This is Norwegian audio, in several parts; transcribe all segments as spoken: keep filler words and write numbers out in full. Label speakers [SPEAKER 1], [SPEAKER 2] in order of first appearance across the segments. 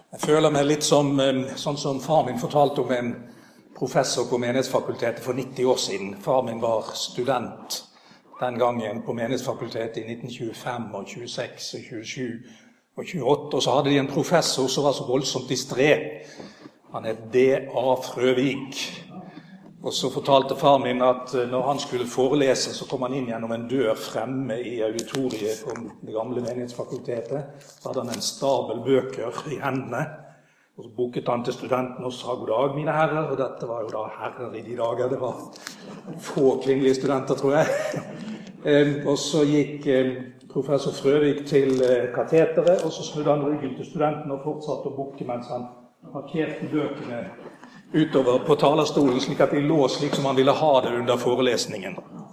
[SPEAKER 1] Jeg føler meg litt som, sånn som far min fortalte om en professor på Menighetsfakultetet for nitti år siden. Far min var student den gangen på Menighetsfakultetet i nitten tjuefem og tjueseks og tjuesju og tjueåtte. Og så hadde de en professor som var så voldsomt distré. Han het D A Frøvik. Og så fortalte far min at når han skulle forelese, så kom han inn gjennom en dør fremme i auditoriet på det gamle Menighetsfakultetet. Så hadde han en stabel bøker i hendene. Og så bukket han til studenten og sa god dag, mine herrer. Og dette var jo da herrer i de dager. Det var få kvinnelige studenter, tror jeg. Og så gikk professor Frøvik til kateteret, og så snudde han ryggen til studenten og fortsatte å bukke mens han markerte bøkene utover på talerstolen, slik at de lå slik som han ville ha det under forelesningen.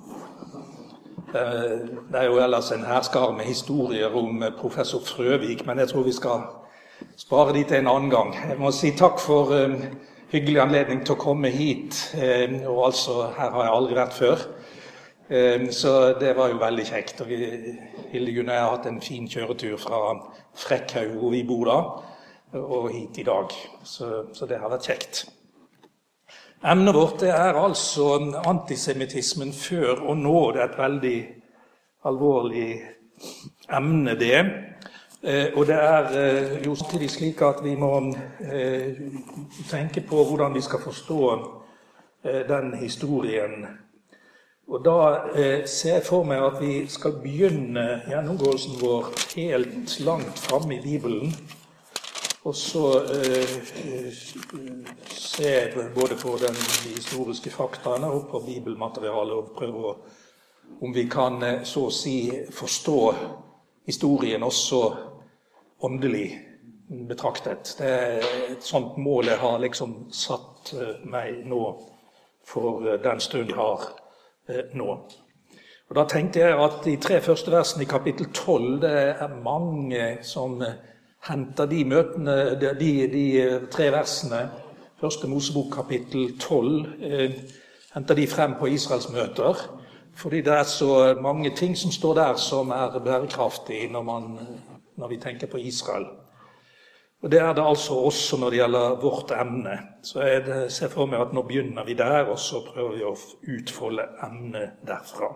[SPEAKER 1] Det er jo ellers en herskare med historier om professor Frøvik, men jeg tror vi skal spare de til en annen gang. Jeg må si takk for um, hyggelig anledning til å komme hit, um, og altså, her har jeg aldri vært før. Um, så det var jo veldig kjekt, og vi, Hildegunn og jeg har hatt en fin kjøretur fra Frekkhaug, hvor vi bor da, og hit i dag. Så, så det har vært kjekt. Emnet vårt det er altså antisemittismen før og nå. Det er et veldig alvorlig emne det. Eh, og det er eh, jo samtidig slik at vi må eh, tenke på hvordan vi skal forstå eh, den historien. Og da eh, ser jeg for meg at vi skal begynne gjennomgåelsen vår helt langt fremme i Bibelen. Og så eh, se både på den historiske faktaene og på bibelmaterialet og prøve å, om vi kan så å si forstå historien også åndelig betraktet. Det er et sånt mål jeg har liksom satt meg nå for den stund jeg har eh, nå. Og da tenkte jeg at de tre første versene i kapittel tolv, det er mange som henter de møtene, de, de, de tre versene, første Mosebok kapittel tolv, eh, henter de frem på Israels møter, fordi det er så mange ting som står der som er bærekraftig når, man, når vi tenker på Israel. Og det er det altså også når det gjelder vårt emne. Så jeg ser for meg at nå begynner vi der, og så prøver vi å utfolde emnet derfra.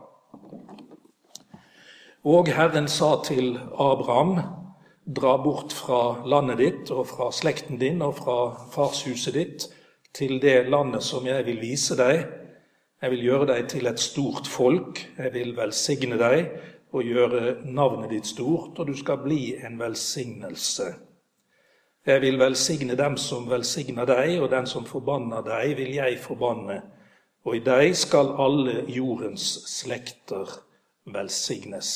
[SPEAKER 1] Og Herren sa til Abraham, dra bort fra landet ditt og fra slekten din og fra farshuset ditt til det landet som jeg vil vise deg. Jeg vil gjøre deg til et stort folk. Jeg vil velsigne deg og gjøre navnet ditt stort, og du skal bli en velsignelse. Jeg vil velsigne dem som velsigner deg, og den som forbanner deg vil jeg forbanne. Og i deg skal alle jordens slekter velsignes.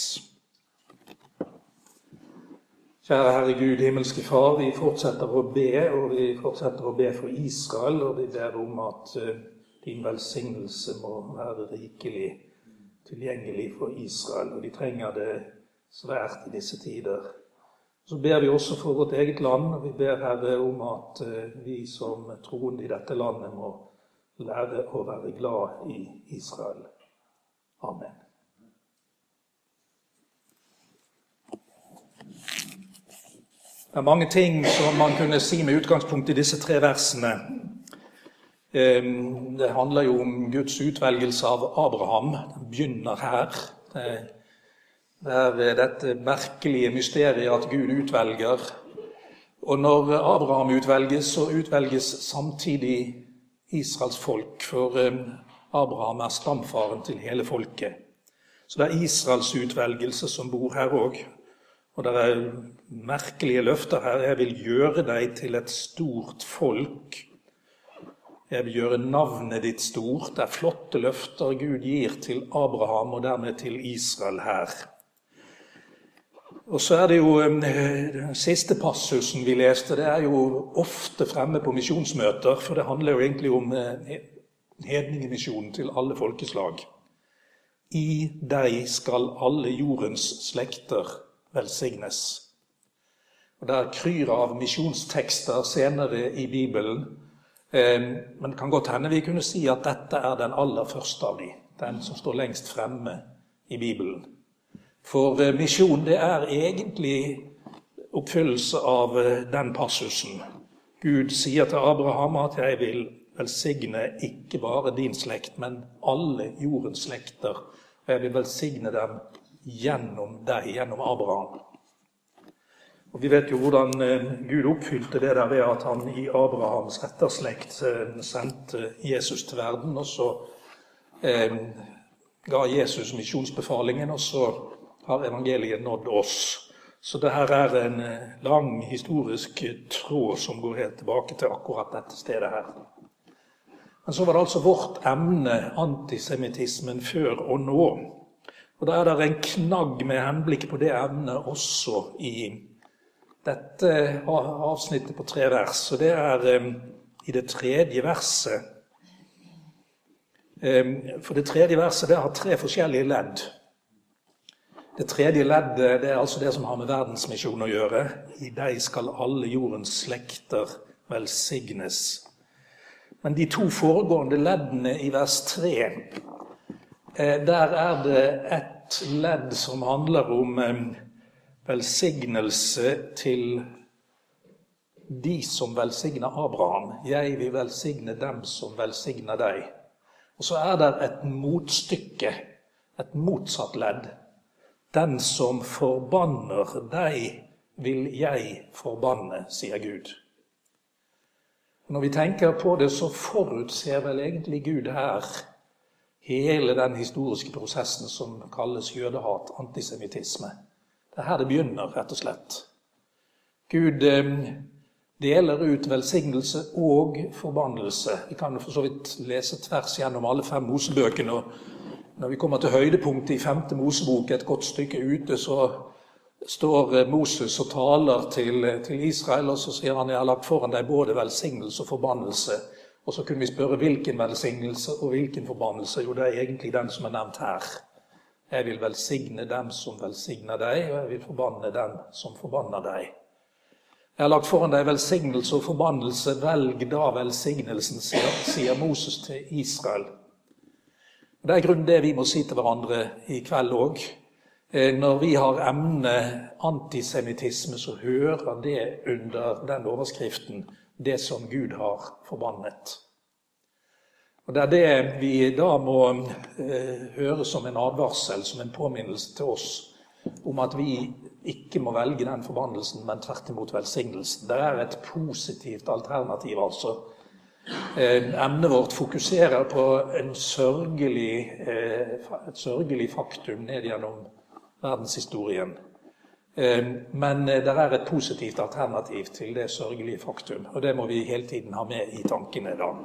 [SPEAKER 1] Kjære Herre Gud, himmelske Far, vi fortsetter å be, og vi fortsetter å be for Israel, og vi ber om at uh, din velsignelse må være rikelig tilgjengelig for Israel, og de trenger det svært i disse tider. Så ber vi også for vårt eget land, og vi ber Herre om at uh, vi som troende i dette landet må lære å være glad i Israel. Amen. Det er mange ting som man kunne si med utgangspunkt i disse tre versene. Det handler jo om Guds utvelgelse av Abraham. Den begynner her. Det er dette merkelige mysteriet at Gud utvelger. Og når Abraham utvelges, så utvelges samtidig Israels folk. For Abraham er stamfaren til hele folket. Så det er Israels utvelgelse som bor her også. Og det er merkelige løfter her. Jeg vil gjøre deg til et stort folk. Jeg vil gjøre navnet ditt stort. Det er flotte løfter Gud gir til Abraham og dermed til Israel her. Og så er det jo den siste passusen vi leste, det er jo ofte fremme på misjonsmøter, for det handler jo egentlig om hedningemisjonen til alle folkeslag. I deg skal alle jordens slekter velsignes. Og det er kryr av misjonstekster senere i Bibelen, men det kan godt hende vi kunne si at dette er den aller første av de, den som står lengst fremme i Bibelen. For misjon det er egentlig oppfyllelse av den passusen. Gud sier til Abraham at jeg vil velsigne ikke bare din slekt, men alle jordens slekter. Og jeg vil velsigne dem gjennom deg, gjennom Abraham. Og vi vet jo hvordan Gud oppfylte det der ved at han i Abrahams etterslekt sendte Jesus til verden, og så eh, ga Jesus misjonsbefalingen, og så har evangeliet nådd oss. Så det her er en lang historisk tråd som går helt tilbake til akkurat dette stedet her. Men så var det altså vårt emne, antisemittismen før og nå. Og da er det en knagg med henblikk på det emnet også i dette avsnittet på tre vers. Og det er um, i det tredje verset. Um, for det tredje verset det har tre forskjellige ledd. Det tredje leddet det er altså det som har med verdensmisjon å gjøre. I deg skal alle jordens slekter velsignes. Men de to foregående leddene i vers tre, eh, der er det et ledd som handler om eh, velsignelse til de som velsigner Abraham. Jeg vil velsigne dem som velsigner deg. Og så er det et motstykke, et motsatt ledd. Den som forbanner deg, vil jeg forbanne, sier Gud. Når vi tenker på det, så forutser vel egentlig Gud her hele den historiske prosessen som kalles jødehat, antisemittisme. Det er her det begynner, rett og slett. Gud eh, deler ut velsignelse og forbannelse. Vi kan for så vidt lese tvers gjennom alle fem Mosebøkene, og når vi kommer til høydepunktet i femte Mosebok, et godt stykke ute, så står Moses og taler til, til Israel, og så sier han, jeg har lagt foran deg både velsignelse og forbannelse. Og så kunne vi spørre hvilken velsignelse og hvilken forbannelse. Jo, det er egentlig den som er nevnt her. Jeg vil velsigne dem som velsigner deg, og jeg vil forbanne dem som forbanner deg. Jeg har lagt foran deg velsignelse og forbannelse, velg da velsignelsen, sier, sier Moses til Israel. Det er grunnen det vi må si til hverandre i kveld også. Når vi har emnet antisemittisme, så hører det under den overskriften det som Gud har forbannet. Og det er det vi da må eh, høre som en advarsel, som en påminnelse til oss, om at vi ikke må velge den forbannelsen, men tvert imot velsignelsen. Det er et positivt alternativ, altså. Emnet vårt fokuserer på en sørgelig, et sørgelig faktum ned gjennom verdenshistorien. Men det er et positivt alternativ til det sørgelige faktum, og det må vi hele tiden ha med i tankene da.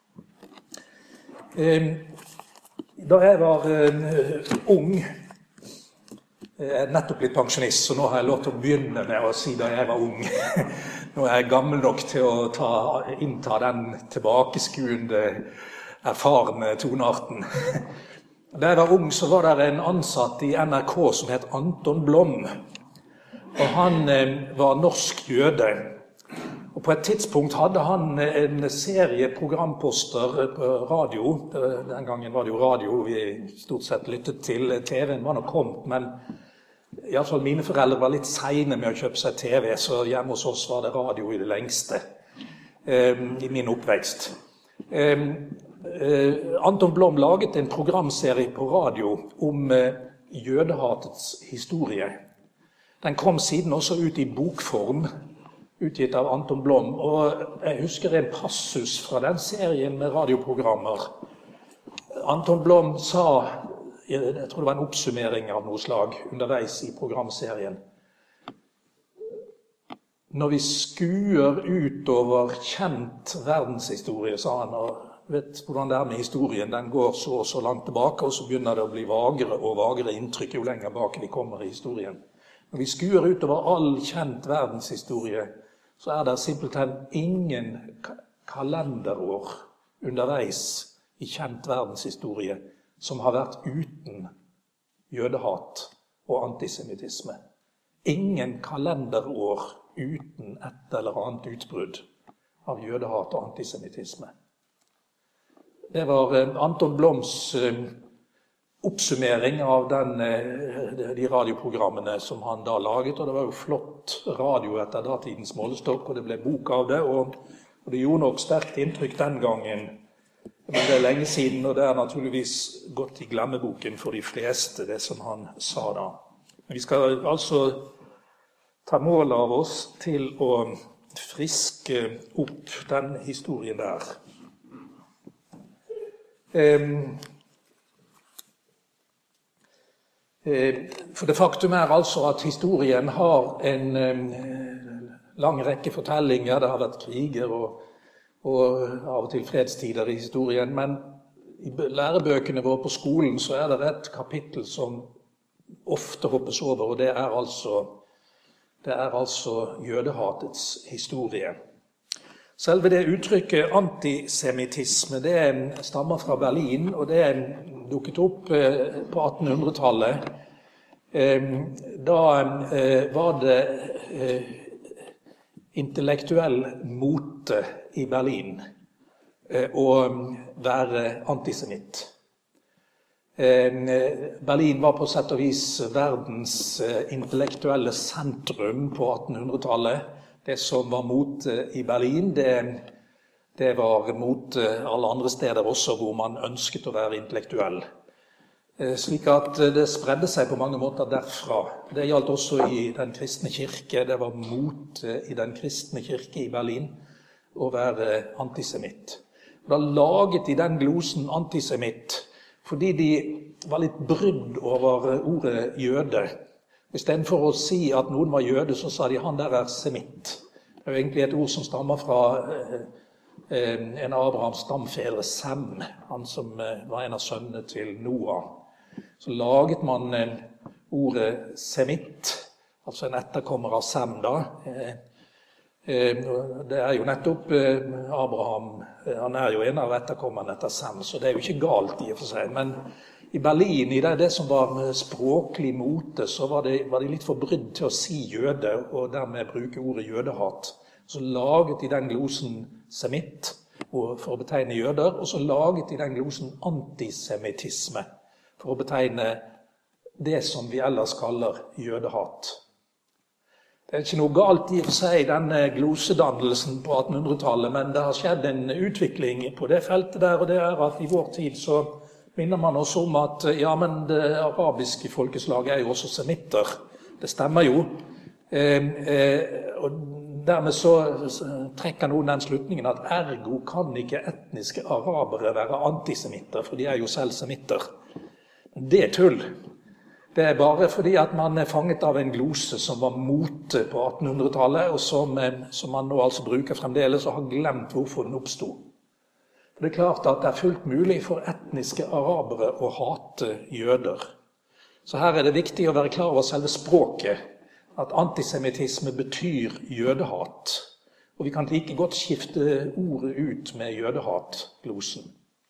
[SPEAKER 1] Da jeg var ung, jeg er nettopp blitt pensjonist, så nå har jeg lov til å begynne med å si da jeg var ung. Nå er jeg gammel nok til å ta, innta den tilbakeskuende, erfarne tonearten. Da jeg var ung, så var det en ansatt i N R K som het Anton Blom. Og han eh, var norsk jøde. Og på et tidspunkt hadde han en serie programposter på radio. Den gangen var det jo radio vi stort sett lyttet til. T V-en var nok kommet, men i alle fall mine foreldre var litt sene med å kjøpe seg T V, så hjemme hos oss var det radio i det lengste eh, i min oppvekst. Eh, eh, Anton Blom laget en programserie på radio om eh, jødehatets historie. Den kom siden også ut i bokform, utgitt av Anton Blom, og jeg husker en passus fra den serien med radioprogrammer. Anton Blom sa, jeg tror det var en oppsummering av noe slag underveis i programserien. Når vi skuer utover kjent verdenshistorie, sa han, og vet hvordan det er med historien, den går så og så langt tilbake, og så begynner det å bli vagere og vagere inntrykk jo lenger bak vi kommer i historien. Når vi skuer utover all kjent verdenshistorie, så er det simpelthen ingen kalenderår underveis i kjent verdenshistorie som har vært uten jødehat og antisemittisme. Ingen kalenderår uten et eller annet utbrudd av jødehat og antisemittisme. Det var Anton Bloms oppsummering av den, de radioprogrammene som han da laget, og det var jo flott radio etter datidens målestokk, og det ble bok av det, og, og det gjorde nok sterkt inntrykk den gangen, men det er lenge siden, og det er naturligvis gått i glemmeboken for de fleste, det som han sa da. Men vi skal altså ta mål av oss til å friske opp den historien der. Um, For det faktum er altså at historien har en lang rekke fortellinger. Det har vært kriger og, og av og til fredstider i historien. Men i lærebøkene våre på skolen så er det et kapittel som ofte hoppes over, og det er altså, det er altså jødehatets historie. Selve det uttrykket antisemittisme, det stammer fra Berlin, og det dukket opp på attenhundretallet. Da var det intellektuell mote i Berlin å være antisemitt. Berlin var på sett og vis verdens intellektuelle sentrum på attenhundretallet. Det som var mot i Berlin, det, det var mot alle andre steder også hvor man ønsket å være intellektuell. Slik at det spredde seg på mange måter derfra. Det gjaldt også i den kristne kirke. Det var mot i den kristne kirke i Berlin å være antisemitt. Da laget de den glosen antisemitt fordi de var litt brydd over ordet jøde. I stedet for å si at noen var jøde, så sa de han der er semitt. Det er jo egentlig et ord som stammer fra eh, en av Abrahams stamfedre, Sem, han som eh, var en av sønnene til Noah. Så laget man eh, ordet semitt, altså en etterkommer av Sem da. Eh, eh, det er jo nettopp eh, Abraham, eh, han er jo en av etterkommerne etter Sem, så det er jo ikke galt i og for seg, men i Berlin, i det, det som var språklig mote, så var, det, var de litt for brydd til å si jøde, og dermed bruke ordet jødehat. Så laget de den glosen semitt for å betegne jøder, og så laget de den glosen antisemittisme for å betegne det som vi ellers kaller jødehat. Det er ikke noe galt i å si denne glosedannelsen på attenhundretallet, men det har skjedd en utvikling på det feltet der, og det er at i vår tid så minner man oss om at ja, men det arabiske folkeslaget er jo også semitter. Det stemmer jo. Eh, eh, og dermed så trekker noen den slutningen at ergo kan ikke etniske arabere være antisemitter, for de er jo selv semitter. Det er tull. Det er bare fordi at man er fanget av en glose som var mote på attenhundretallet, og som, som man nå altså bruker fremdeles og har glemt hvorfor den oppstod. Det er klart at det er fullt mulig for etniske arabere å hate jøder. Så her er det viktig å være klar over selve språket, at antisemittisme betyr jødehat. Og vi kan like godt skifte ordet ut med jødehat-glosen.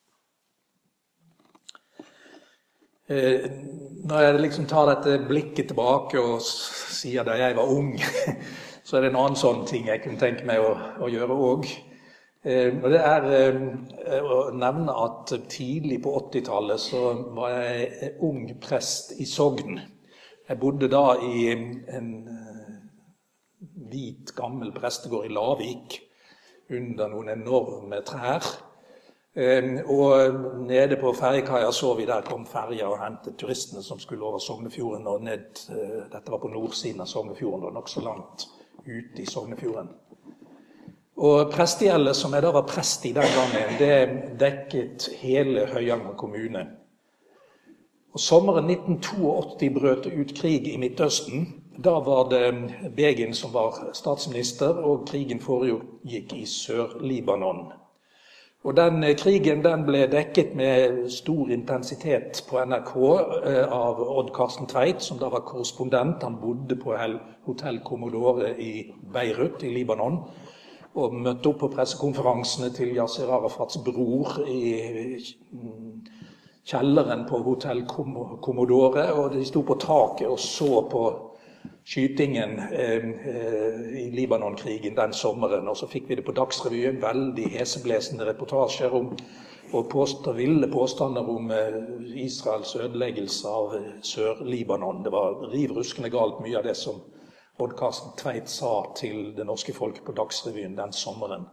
[SPEAKER 1] Eh, når jeg liksom tar dette blikket tilbake og sier da jeg var ung, så er det en annen sånn ting jeg kunne tenke meg å, å gjøre også. Eh, og det er eh, å nevne at tidlig på åttitallet så var jeg ung prest i Sogn. Jeg bodde da i en eh, hvit, gammel prestegård i Lavik, under noen enorme trær. Eh, og nede på ferjekaia så vi der kom ferja og hentet turistene som skulle over Sognefjorden, og ned, eh, dette var på nordsiden av Sognefjorden, og nok så langt ute i Sognefjorden. Og prestegjeldet som jeg da var prest i den gangen, det dekket hele Høyanger kommune. Og sommeren nitten åttito brøt det ut krig i Midtøsten. Da var det Begin som var statsminister, og krigen foregikk i Sør-Libanon. Og den krigen den ble dekket med stor intensitet på N R K av Odd Karsten Tveit, som da var korrespondent. Han bodde på Hotell Commodore i Beirut i Libanon, og møtte opp på pressekonferansene til Yasser Arafats bror i kjelleren på Hotell Commodore, og de sto på taket og så på skytingen eh, i Libanonkrigen den sommeren, og så fikk vi det på Dagsrevyen, veldig heseblesende reportasjer om og påstå, ville påstander om Israels ødeleggelse av Sør-Libanon. Det var rivruskende galt mye av det som Odd Karsten Tveit sa til det norske folk på Dagsrevyen den sommeren.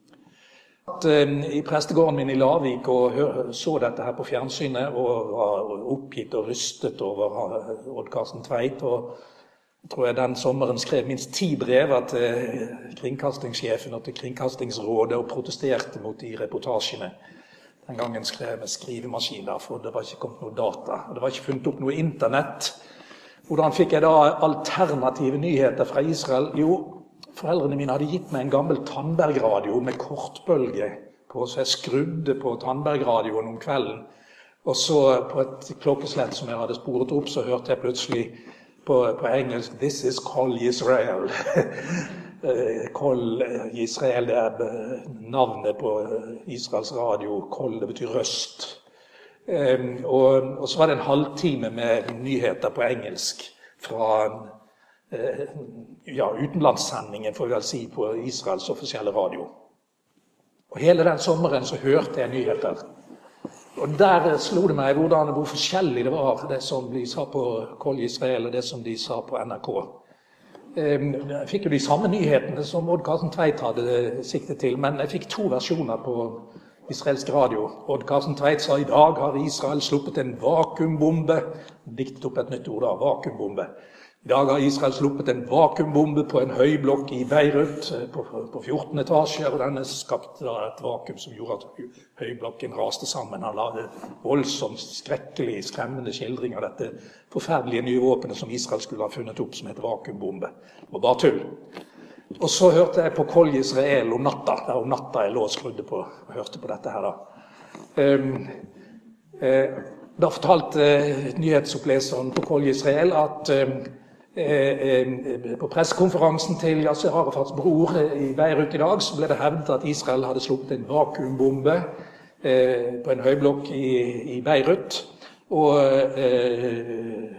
[SPEAKER 1] I prestegården min i Lavik og så dette her på fjernsynet og var oppgitt og rystet over Odd Karsten Tveit, og jeg tror jeg den sommeren skrev minst ti brever til kringkastingssjefen og til kringkastingsrådet og protesterte mot de reportasjene. Den gangen skrev jeg med skrivemaskiner, for det var ikke kommet noe data, og det var ikke funnet opp noe internett. Hvordan fikk jeg da alternative nyheter fra Israel? Jo, foreldrene mine hadde gitt meg en gammel Tandberg-radio med kortbølge på, så jeg skrudde på Tandberg-radioen om kvelden. Og så på et klokkeslett som jeg hadde sporet opp, så hørte jeg plutselig på, på engelsk «This is Kol Yisrael». Kol Yisrael, det er navnet på Israels radio. Kol, det betyr røst. Um, og, og så var det en halvtime med nyheter på engelsk fra uh, ja, utenlandssendingen, får vi vel si, på Israels offisielle radio. Og hele den sommeren så hørte jeg nyheter. Og der slo det meg hvordan, hvor forskjellig det var, det som de sa på Kol Israel og det som de sa på N R K. Um, jeg fikk jo de samme nyhetene som Odd Karsten Tveit hadde siktet til, men jeg fikk to versjoner på israelsk radio. Odd Karsten Tveit sa i dag har Israel sluppet en vakuumbombe. Diktet opp et nytt ord da, vakuumbombe. I dag har Israel sluppet en vakuumbombe på en høyblokk i Beirut på, på fjorten etasjer, og denne skapte da et vakuum som gjorde at høyblokken raste sammen. Han la voldsomt, skrekkelig, skremmende skildring av dette forferdelige nye våpenet som Israel skulle ha funnet opp, som heter vakuumbombe. Det var bare tull. Og så hørte jeg på Kol Yisrael om natta, der om natta jeg lå og skrudde på og hørte på dette her da. Um, eh, da fortalte eh, nyhetsoppleseren på Kol Yisrael at eh, eh, på pressekonferansen til Yasser Arafats bror eh, i Beirut i dag, så ble det hevdet at Israel hadde sluppet en vakuumbombe eh, på en høyblokk i, i Beirut, og eh,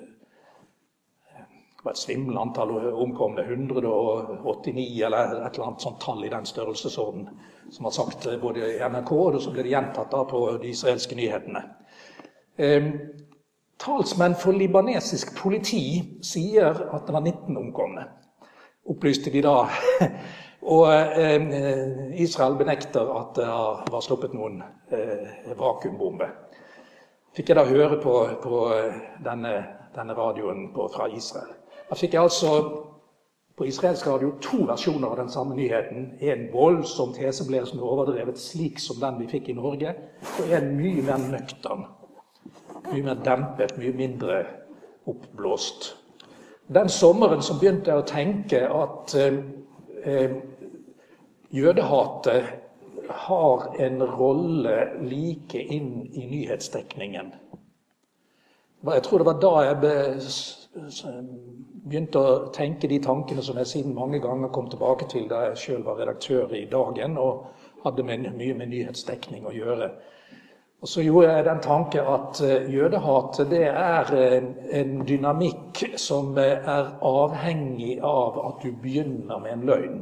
[SPEAKER 1] det var et svimlende antall omkomne, hundre og åttini eller et eller annet sånt tall i den størrelsesorden, som var sagt både i N R K, og så ble det gjentatt da på de israelske nyhetene. Eh, talsmenn for libanesisk politi sier at det var nitten omkomne, opplyste de da. Og eh, Israel benekter at det var sluppet noen eh, vakuumbombe. Fikk jeg da høre på, på denne, denne radioen på, fra Israel. Da fikk jeg altså på israelsk radio to versjoner av den samme nyheten. En voldsomt heseblesende overdrevet slik som den vi fikk i Norge, og en mye mer nøktern, mye mer dempet, mye mindre oppblåst. Den sommeren så begynte jeg å tenke at eh, eh, jødehatet har en rolle like inn i nyhetsdekningen. Jeg tror det var da jeg be, begynte å tenke de tankene som jeg siden mange ganger kom tilbake til da jeg selv var redaktør i Dagen og hadde med, mye med nyhetsdekning å gjøre. Og så gjorde jeg den tanke at jødehatet det er en dynamikk som er avhengig av at du begynner med en løgn.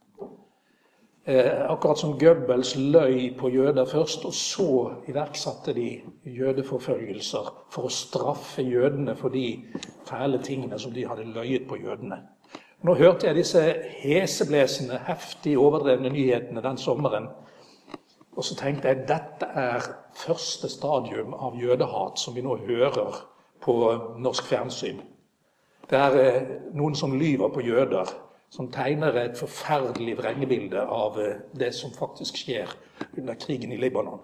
[SPEAKER 1] Eh, akkurat som Goebbels løy på jøder først, og så iverksatte de jødeforfølgelser for å straffe jødene for de fæle tingene som de hadde løyet på jødene. Nå hørte jeg disse heseblesende, heftig overdrevne nyhetene den sommeren, og så tenkte jeg dette er første stadium av jødehat som vi nå hører på norsk fjernsyn. Det er eh, noen som lyver på jøder, som tegner et forferdelig vrengebilde av det som faktisk skjer under krigen i Libanon.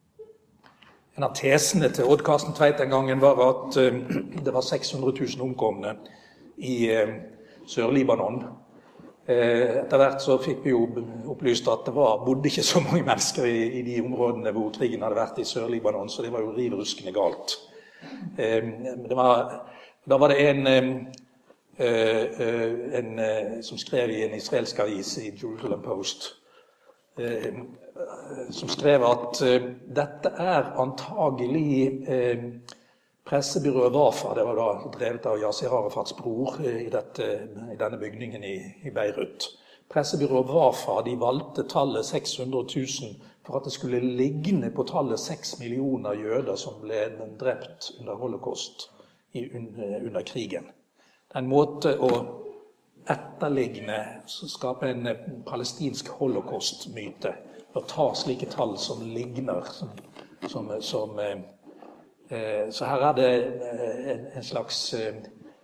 [SPEAKER 1] En av tesene til Odd Karsten Tveit den gangen var at uh, det var seks hundre tusen omkomne i uh, Sør-Libanon. Uh, etter hvert så fikk vi jo opplyst at det var, bodde ikke så mange mennesker i, i de områdene hvor krigen hadde vært i Sør-Libanon, så det var jo rivruskende galt. Uh, det var, da var det en... Um, Uh, uh, en, uh, som skrev i en israelsk avis i Jerusalem Post, uh, som skrev at uh, dette er antagelig uh, pressebyrået Wafa, det var da drevet av Yasser Arafats bror uh, i, dette, i denne bygningen i, i Beirut. Pressebyrået Wafa de valgte tallet seks hundre tusen for at det skulle ligne på tallet seks millioner jøder som ble drept under holocaust i, under krigen. Det er en måte å etterligne, skape en palestinsk holocaust-myte, å ta slike tall som ligner, som, som, som eh, så her er det en, en slags eh,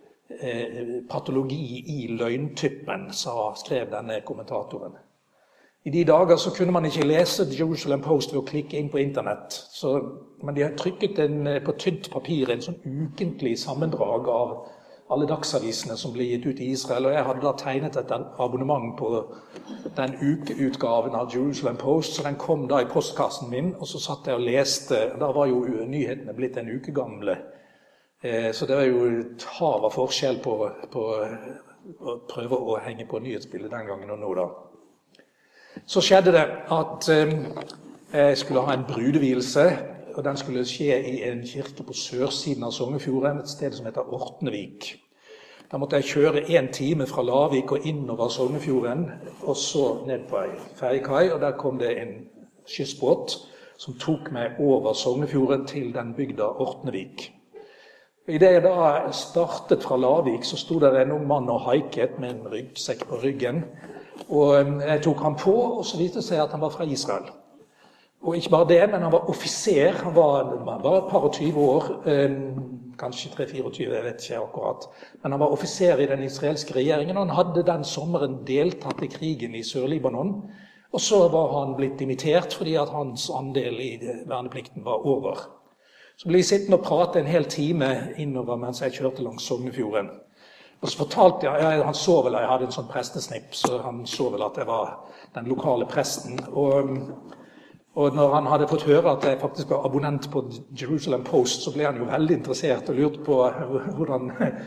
[SPEAKER 1] patologi i løgntyppen, sa, skrev denne kommentatoren. I de dager så kunne man ikke lese The Jerusalem Post ved å klikke inn på internett, så, men de har trykket en, på tynt papir en sånn ukentlig sammendrag av alle dagsavisene som ble gitt ut i Israel, og jeg hadde da tegnet et abonnement på den ukeutgaven av Jerusalem Post, så den kom da i postkassen min, og så satt jeg og leste, og da var jo nyhetene blitt en uke gamle, så det var jo et hav av forskjell på, på å prøve å henge på nyhetsbildet den gangen og nå da. Så skjedde det at jeg skulle ha en brudevielse, og den skulle skje i en kirke på sørsiden av Sognefjorden, et sted som heter Ortnevik. Da måtte jeg kjøre en time fra Lavik og innover Sognefjorden, og så ned på en ferjekai, og der kom det en skyssbåt som tok meg over Sognefjorden til den bygda Ortnevik. I det jeg da startet fra Lavik, så stod der en ung mann og haiket med en ryggsekk på ryggen, og jeg tok han på, og så viste det seg at han var fra Israel. Og ikke bare det, men han var offiser, han var, han var et par og tyve år, eh, kanskje tre fireogtyve, jeg vet ikke akkurat. Men han var offiser i den israelske regjeringen, og han hadde den sommeren deltatt i krigen i Sør-Libanon. Og så var han blitt dimittert fordi at hans andel i verneplikten var over. Så ble jeg sittende og prate en hel time innover mens jeg kjørte langs Sognefjorden. Og så fortalte jeg, jeg han så vel, jeg hadde en sånn prestesnipp, så han så vel at jeg var den lokale presten. Og... Og når han hadde fått høre at jeg faktisk var abonnent på Jerusalem Post, så ble han jo veldig interessert og lurte på hvordan...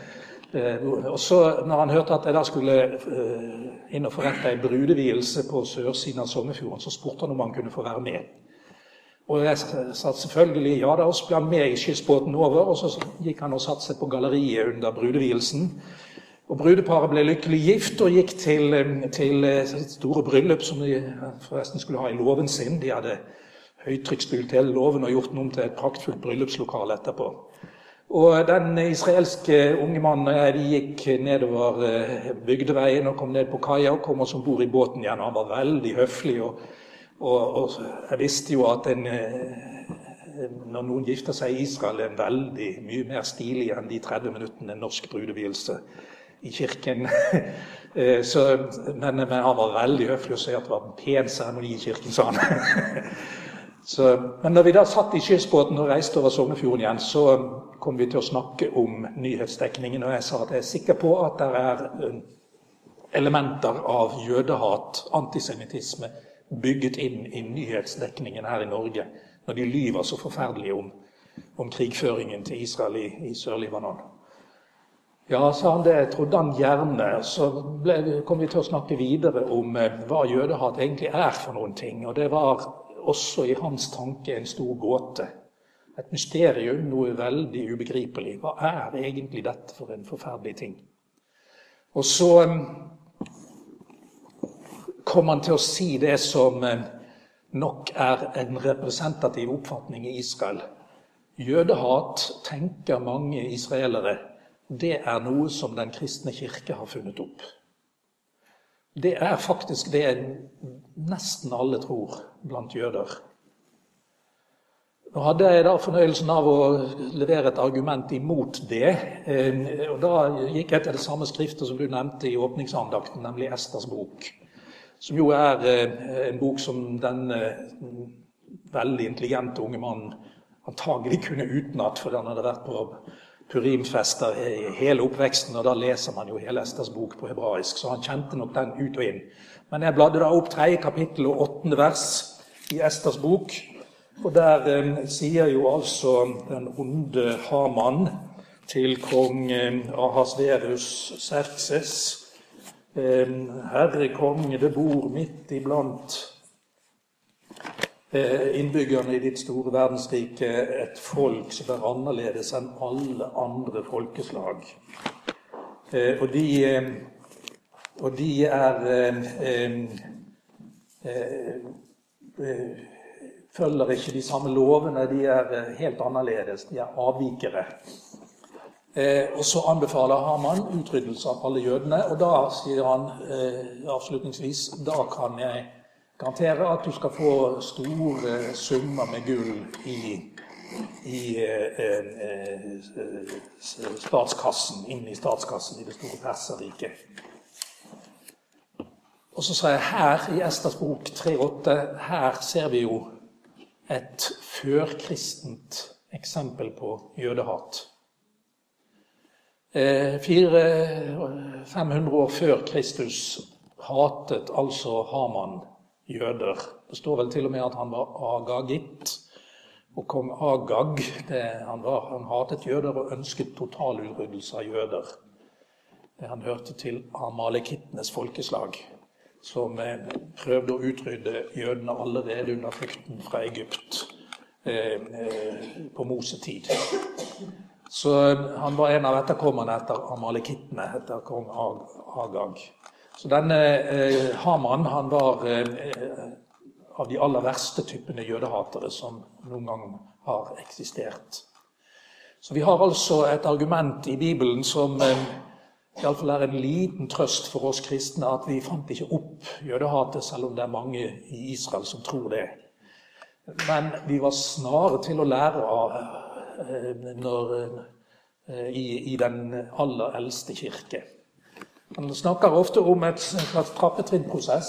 [SPEAKER 1] Og så når han hørte at jeg da skulle inn og forrette en brudevielse på sørsiden av Sognefjorden, så spurte han om han kunne få være med. Og jeg sa selvfølgelig ja da, og så ble han med i skyssbåten over, og så gikk han og satte seg på galleriet under brudevielsen. Og brudeparet ble lykkelig gift og gikk til, til sitt store bryllup som de forresten skulle ha i låven sin. De hadde høytrykksspult hele låven og gjort den om til et praktfullt bryllupslokal etterpå. Og den israelske unge mannen og jeg, de gikk nedover bygdeveien og kom ned på kaia og kom oss ombord i båten igjen. Han var veldig høflig, og, og, og jeg visste jo at en, når noen gifter seg i Israel, er en veldig mye mer stilig enn de tretti minuttene en norsk brudevielse i kirken. Så, men, men han var veldig høflig og sa at det var en pen seremoni i kirken, sa han. Så, men når vi da satt i skyssbåten og reiste over Sognefjorden igjen, så kom vi til å snakke om nyhetsdekningen, og jeg sa at jeg er sikker på at det er elementer av jødehat, antisemitisme, bygget inn i nyhetsdekningen her i Norge, når de lyver så forferdelig om, om krigføringen til Israel i, i Sør-Libanon. Ja, sa han, det trodde han gjerne. Så ble, kom vi til å snakke videre om eh, hva jødehat egentlig er for noen ting. Og det var også i hans tanke en stor gåte. Et mysterium, noe veldig ubegripelig. Hva er egentlig dette for en forferdelig ting? Og så eh, kom han til å si det som eh, nok er en representativ oppfatning i Israel. Jødehat, tenker mange israelere, det er noe som den kristne kirke har funnet opp. Det er faktisk det nesten alle tror blant jøder. Nå hadde jeg da fornøyelsen av å levere et argument imot det, og da gikk jeg til det samme skriftet som du nevnte i åpningsandakten, nemlig Esters bok, som jo er en bok som den veldig intelligente unge mannen antagelig kunne utenat, for den hadde vært på Purimfester hele oppveksten, og da leser man jo hele Esters bok på hebraisk, så han kjente nok den ut og inn. Men jeg bladde da opp tredje kapittel og åttende vers i Esters bok, og der eh, sier jo altså den onde Haman til kong eh, Ahasverus Xerxes, eh, Herre konge, det bor midt iblant innbyggerne i ditt store verdensrike, et folk som er annerledes enn alle andre folkeslag. Og de, og de er følger ikke de samme lovene, de er helt annerledes, de er avvikere. Eh, og så anbefaler Haman utryddelse av alle jødene, og da sier han eh, avslutningsvis, da kan jeg garantere at du skal få store summer med gull i, i eh, eh, statskassen, inn i statskassen i det store Perserriket. Og så sier jeg her i Esters bok tre åtte, her ser vi jo et førkristent eksempel på jødehat. fem hundre år før Kristus hatet altså Haman jøder. Det står vel til og med at han var agagitt, og kong Agag, det, han, var, han hatet jøder og ønsket total utryddelse av jøder. Han hørte til amalekittenes folkeslag, som prøvde å utrydde jødene allerede under flukten fra Egypt eh, på Mosetid. Så han var en av etterkommerne etter amalekittene, etter kong Agag. Så denne eh, Haman, han var eh, av de aller verste typene jødehatere som noen gang har eksistert. Så vi har altså et argument i Bibelen som eh, i alle fall er en liten trøst for oss kristne, at vi fant ikke opp jødehatet, selv om det er mange i Israel som tror det. Men vi var snare til å lære av når, i, i den aller eldste kirke. Man snakker ofte om et slags trappetrinnprosess.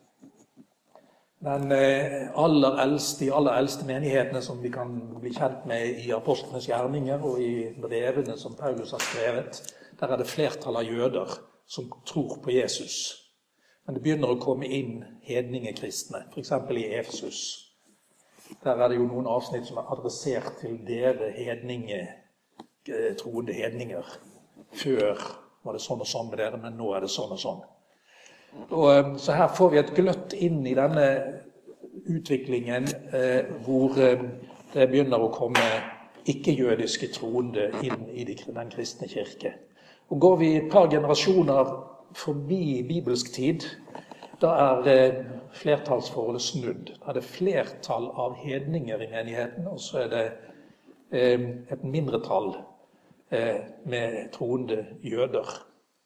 [SPEAKER 1] Den aller eldste, de aller eldste menighetene som vi kan bli kjent med i apostlenes gjerninger og i brevene som Paulus har skrevet, der er det flertall av jøder som tror på Jesus. Men det begynner å komme inn hedningekristne, for eksempel i Efesus. Der er det jo noen avsnitt som er adressert til dere hedninge, troende hedninger. Før var det sånn og sånn med dere, men nå er det sånn og sånn. Og, så her får vi et gløtt inn i denne utviklingen eh, hvor eh, det begynner å komme ikke-jødiske troende inn i den kristne kirke. Og går vi et par generasjoner forbi bibelsk tid, da er eh, flertallsforholdet snudd. Da er det flertall av hedninger i menigheten, og så er det eh, et mindretall eh, med troende jøder.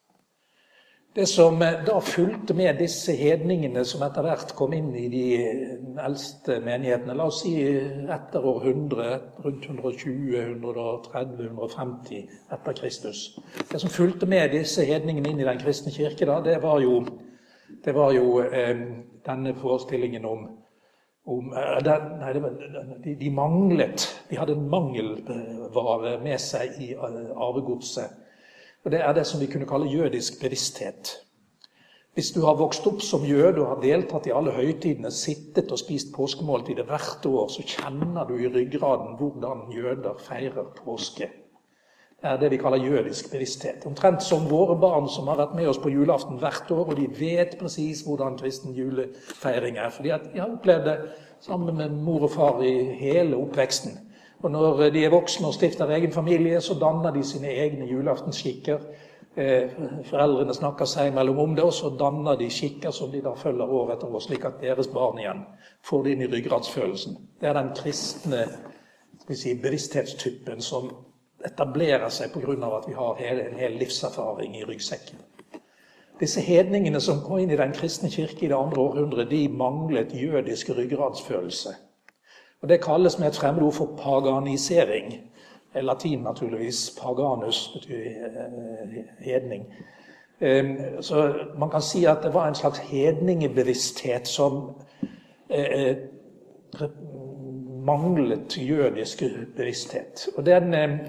[SPEAKER 1] Det som da fulgte med disse hedningene som etter hvert kom inn i de eldste menighetene, la oss si etter år hundre, rundt hundre og tjue, hundre og tretti, hundre og femti etter Kristus. Det som fulgte med disse hedningene inn i den kristne kirke da, det var jo, det var jo eh, denne forestillingen om, om eh, den, nei, det var, de, de manglet, de hadde en mangelvare med seg i arvegodset. Og det er det som vi kunne kalle jødisk bevissthet. Hvis du har vokst opp som jøde og har deltatt i alle høytidene, sittet og spist påskemåltidet hvert år, så kjenner du i ryggraden hvordan jøder feirer påske. Det er det vi kaller jødisk bevissthet. Omtrent som våre barn som har vært med oss på julaften hvert år, og de vet presis hvordan kristen julefeiring er, fordi at de har opplevd det sammen med mor og far i hele oppveksten. Og når de er voksne og stifter egen familie, så danner de sine egne julaftensskikker. Foreldrene snakker seg mellom om det, og så danner de skikker som de da følger år etter år, slik at deres barn igjen får det inn i ryggradsfølelsen. Det er den kristne, skal vi si, bevissthetstypen som etablerer seg på grunn av at vi har en hel livserfaring i ryggsekken. Disse hedningene som kom inn i den kristne kirke i det andre århundret, de manglet jødisk ryggradsfølelse. Og det kalles med et fremmedord for paganisering. Latin naturligvis, paganus betyr hedning. Så man kan si at det var en slags hedningebevissthet som manglet jødisk bevissthet. Og den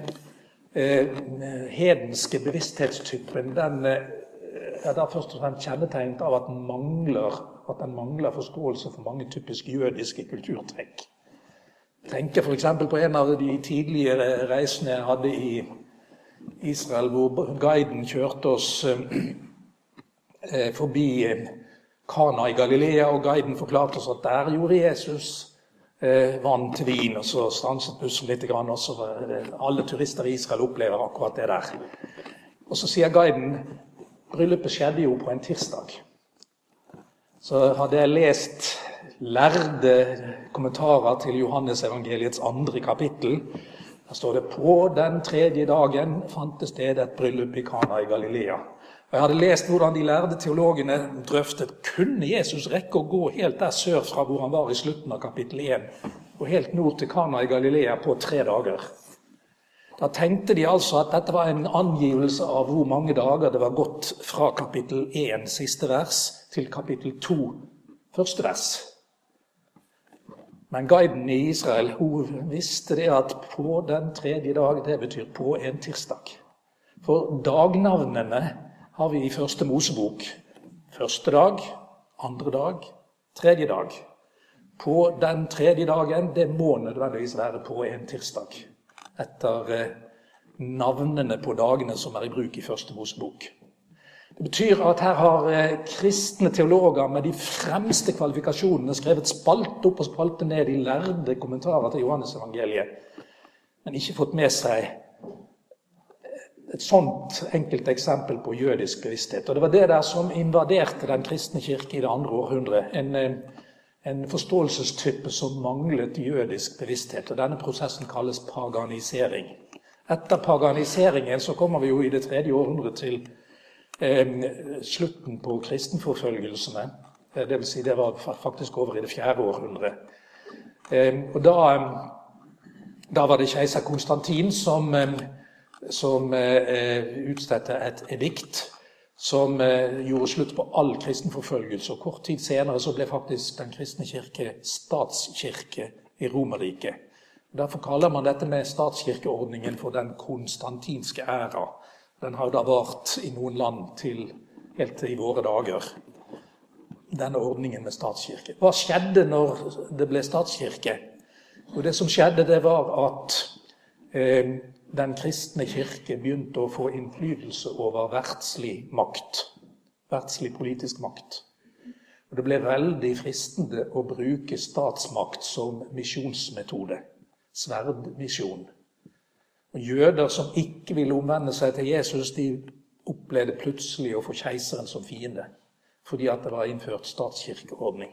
[SPEAKER 1] hedenske bevissthetstypen, den er da først og fremst kjennetegnet av at den mangler, at den mangler forståelse for mange typisk jødiske kulturtrekk. Jeg tenker for eksempel på en av de tidligere reisene jeg hadde i Israel, hvor guiden kjørte oss eh, forbi Kana i Galilea, og guiden forklarte oss at der gjorde Jesus eh, vann til vin, og så stanset bussen litt, og så var det, alle turister i Israel opplever akkurat det der. Og så sier guiden, bryllupet skjedde jo på en tirsdag. Så hadde jeg lest lærde kommentarer til Johannes evangeliets andre kapittel. Der står det: på den tredje dagen fant det sted et bryllup i Kana i Galilea. Og jeg hadde lest hvordan de lærde teologene drøftet, kunne Jesus rekke å gå helt der sør fra hvor han var i slutten av kapittel en, og helt nord til Kana i Galilea på tre dager. Da tenkte de altså at dette var en angivelse av hvor mange dager det var gått fra kapittel en, siste vers, til kapittel to, første vers. Men guiden i Israel, hun visste det at på den tredje dag, det betyr på en tirsdag. For dagnavnene har vi i første Mosebok. Første dag, andre dag, tredje dag. På den tredje dagen, det må nødvendigvis være på en tirsdag. Etter navnene på dagene som er i bruk i første Mosebok. Det betyr at her har kristne teologer med de fremste kvalifikasjonene skrevet spalt opp og spalte ned i lærde kommentarer til Johannes evangeliet, men ikke fått med seg et sånt enkelt eksempel på jødisk bevissthet. Og det var det der som invaderte den kristne kirke i det andre århundret. En, en forståelsestype som manglet jødisk bevissthet, og denne prosessen kalles paganisering. Etter paganiseringen så kommer vi jo i det tredje århundret til Eh, slutten på kristenforfølgelsene. Eh, det vil si, det var faktisk over i det fjerde århundret. Eh, og da, da var det keiser Konstantin som, eh, som eh, utstedte et edikt som eh, gjorde slutt på all kristenforfølgelse. Og kort tid senere så ble faktisk den kristne kirke statskirke i Romerriket. Derfor kaller man dette med statskirkeordningen for den konstantinske æra. Den har da vart i noen land til helt til i våre dager, denne ordningen med statskirke. Hva skjedde når det ble statskirke? Og det som skjedde, det var at eh, den kristne kirke begynte å få innflytelse over verdslig makt, verdslig politisk makt. Og det ble veldig fristende å bruke statsmakt som misjonsmetode, sverdmisjon. Og jøder som ikke ville omvende seg til Jesus, de opplevde plutselig å få keiseren som fiende, fordi at det var innført statskirkeordning.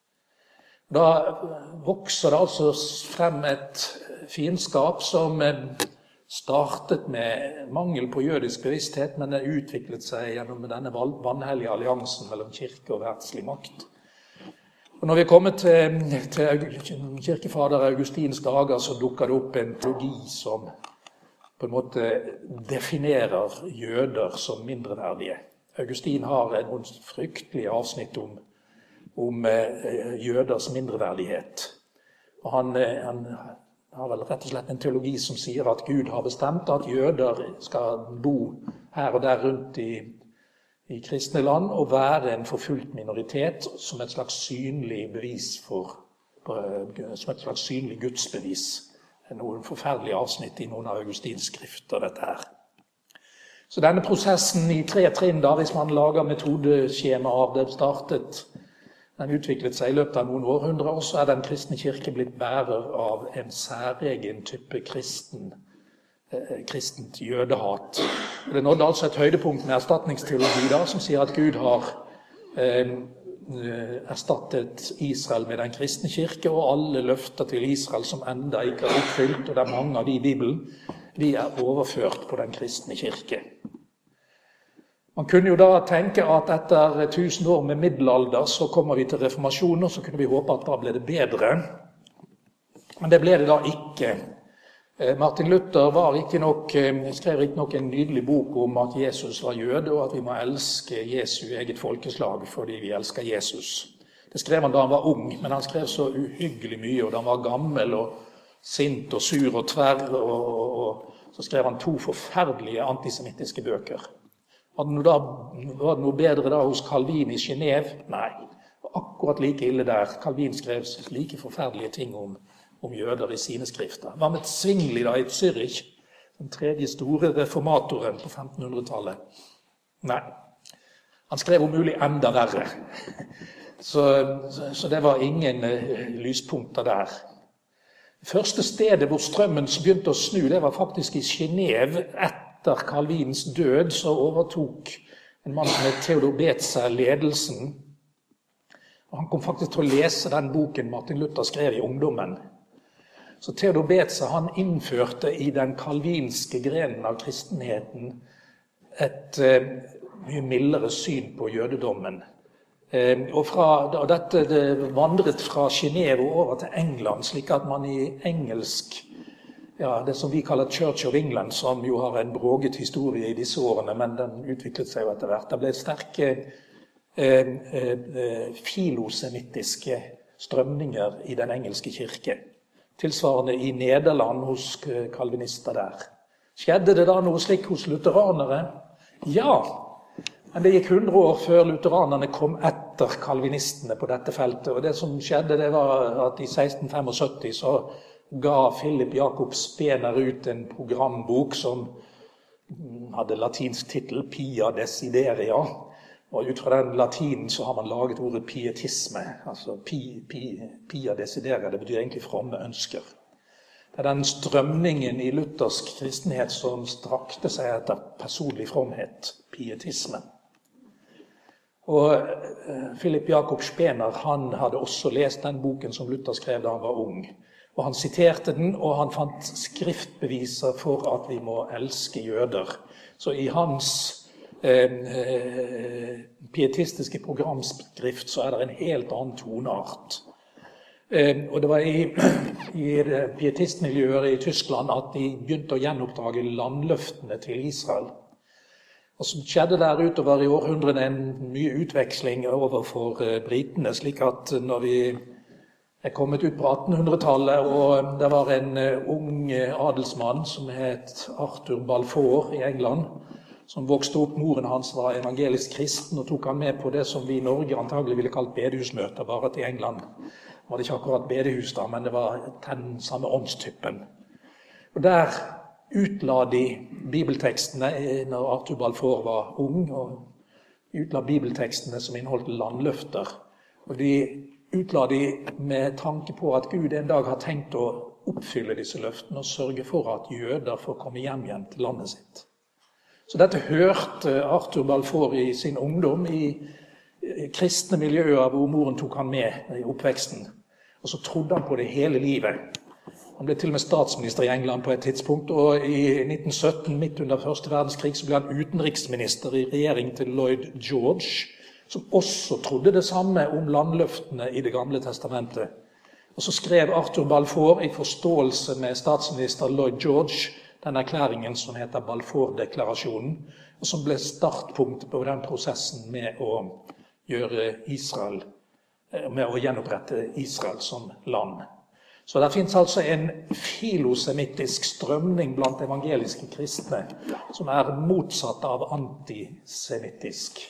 [SPEAKER 1] Da vokser det altså frem et fiendskap som startet med mangel på jødisk bevissthet, men det utviklet seg gjennom denne vanhellige alliansen mellom kirke og verdslig makt. Og når vi kommer til, til kirkefader Augustins dager, så dukker det opp en teologi som på en måte definerer jøder som mindreverdige. Augustin har noen fryktelige avsnitt om, om eh, jøders mindreverdighet. Og han, eh, han har vel rett og slett en teologi som sier at Gud har bestemt at jøder skal bo her og der rundt i, i kristne land og være en forfulgt minoritet som et slags synlig bevis for, som et slags synlig gudsbevis. Noen forferdelige avsnitt i noen av Augustins skrifter, dette her. Så denne prosessen i tre trinn, da, hvis man lager metodeskjema av det, startet, den utviklet seg i løpet av noen århundre, og så er den kristne kirke blitt bærer av en særegen type kristen, eh, kristent jødehat. Det nådde altså et høydepunkt med erstatningsteologi da, som sier at Gud har eh, erstattet Israel med den kristne kirke, og alle løfter til Israel som enda ikke er oppfylt, og det er mange av de i Bibelen, de er overført på den kristne kirke. Man kunne jo da tenke at etter tusen år med middelalder så kommer vi til reformasjonen, og så kunne vi håpe at da ble det bedre. Men det ble det da ikke. Martin Luther var ikke nok, skrev ikke nok en nydelig bok om at Jesus var jøde, og at vi må elske Jesu eget folkeslag fordi vi elsker Jesus. Det skrev han da han var ung, men han skrev så uhyggelig mye, og da han var gammel og sint og sur og tverr, og, og, og så skrev han to forferdelige antisemittiske bøker. Var det, da, var det noe bedre da hos Calvin i Genève? Nei, akkurat like ille der. Calvin skrev like forferdelige ting om om jøder i sine skrifter. Hva med Zwingli da i Zürich, den tredje store reformatoren på femtenhundretallet? Nei, han skrev om mulig enda verre. Så, så det var ingen uh, lyspunkter der. Det første stedet hvor strømmen begynte å snu, det var faktisk i Genève. Etter Calvins død så overtok en mann som het Theodor Betzel ledelsen. Og han kom faktisk til å lese den boken Martin Luther skrev i ungdommen. Så Theodor Beza, han innførte i den kalvinske grenen av kristenheten et eh, mye mildere syn på jødedommen. Eh, og, fra, og dette det vandret fra Genève over til England, slik at man i engelsk, ja, det som vi kaller Church of England, som jo har en broget historie i disse årene, men den utviklet seg jo etter hvert. Det ble sterke eh, eh, filosemittiske strømninger i den engelske kirke. Tilsvarende i Nederland hos kalvinister der. Skjedde det da noe slik hos lutheranere? Ja, men det gikk hundre år før lutheranerne kom etter kalvinistene på dette feltet. Og det som skjedde, det var at i seksten syttifem så ga Philip Jakob Spener ut en programbok som hadde latinsk titel Pia Desideria. Og ut fra den latinen så har man laget ordet pietisme. Altså pi, pi, Pia Desideria, det betyr egentlig fromme ønsker. Det er den strømningen i luthersk kristenhet som strakte seg etter personlig fromhet, pietisme. Og eh, Philip Jakob Spener, han hadde også lest den boken som Luther skrev da han var ung. Og han siterte den, og han fant skriftbeviser for at vi må elske jøder. Så i hans eh, eh, pietistiske programskrift så er det en helt annen toneart. Eh, og det var i, i pietistmiljøer i Tyskland at de begynte å gjenoppdage landløftene til Israel. Og så skjedde der utover i århundrene en mye utveksling overfor eh, britene, slik at når vi er kommet ut på attenhundretallet, og det var en uh, ung adelsmann som het Arthur Balfour i England, som vokste opp. Moren hans var evangelisk kristen, og tok han med på det som vi i Norge antagelig ville kalt bedehusmøter, bare at i England var det ikke akkurat bedehus da, men det var den samme åndstypen. Og der utla de bibeltekstene, når Arthur Balfour var ung, og utla bibeltekstene som inneholdt landløfter. Og de utla de med tanke på at Gud en dag har tenkt å oppfylle disse løftene og sørge for at jøder får komme hjem igjen til landet sitt. Så dette hørte Arthur Balfour i sin ungdom i kristne miljøer hvor moren tok han med i oppveksten. Og så trodde han på det hele livet. Han ble til og med statsminister i England på et tidspunkt, og i nitten sytten, midt under første verdenskrig, så ble han utenriksminister i regjeringen til Lloyd George, som også trodde det samme om landløftene i det gamle testamentet. Og så skrev Arthur Balfour i forståelse med statsminister Lloyd George den erklæringen som heter Balfour-deklarasjonen, og som ble startpunktet på den prosessen med å gjøre Israel, med å gjenopprette Israel som land. Så det finnes altså en filosemittisk strømning blant evangeliske kristne som er motsatt av antisemittisk.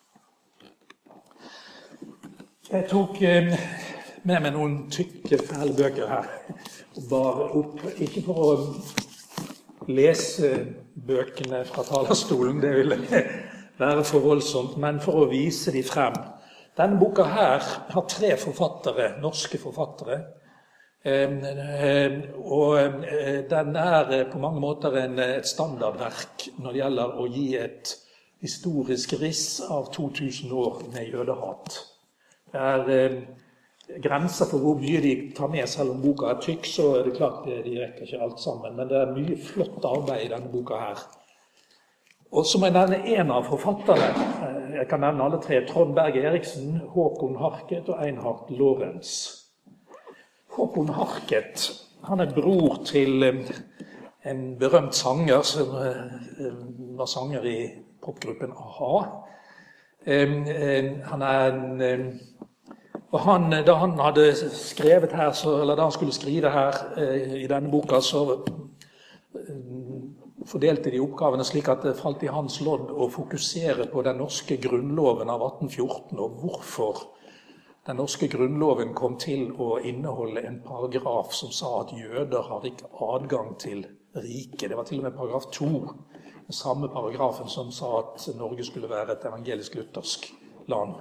[SPEAKER 1] Jeg tok eh, med meg noen tykke, fæle bøker her, og bare opp, ikke for å lese bøkene fra talerstolen, det ville være for voldsomt, men for å vise de frem. Denne boka her har tre forfattere, norske forfattere, eh, og eh, den er på mange måter en, et standardverk når det gjelder å gi et historisk riss av to tusen år med jødehat. Det er eh, grenser for hvor mye de tar med, selv om boka er tykk, så er det klart de, de rekker ikke alt sammen. Men det er mye flott arbeid i denne boka her. Og så må jeg nevne en av forfatterne. Jeg kan nevne alle tre. Trond Berg Eriksen, Håkon Harket og Einhard Lorenz. Håkon Harket, han er bror til eh, en berømt sanger som eh, var sanger i popgruppen a-ha. Eh, eh, han er en... Eh, Og han, da han hadde skrevet her, så, eller da han skulle skrive her eh, i denne boka, så eh, fordelte de oppgavene slik at det falt i hans lodd å fokusere på den norske grunnloven av atten fjorten, og hvorfor den norske grunnloven kom til å inneholde en paragraf som sa at jøder har ikke adgang til riket. Det var til og med paragraf to, den samme paragrafen som sa at Norge skulle være et evangelisk-luthersk land.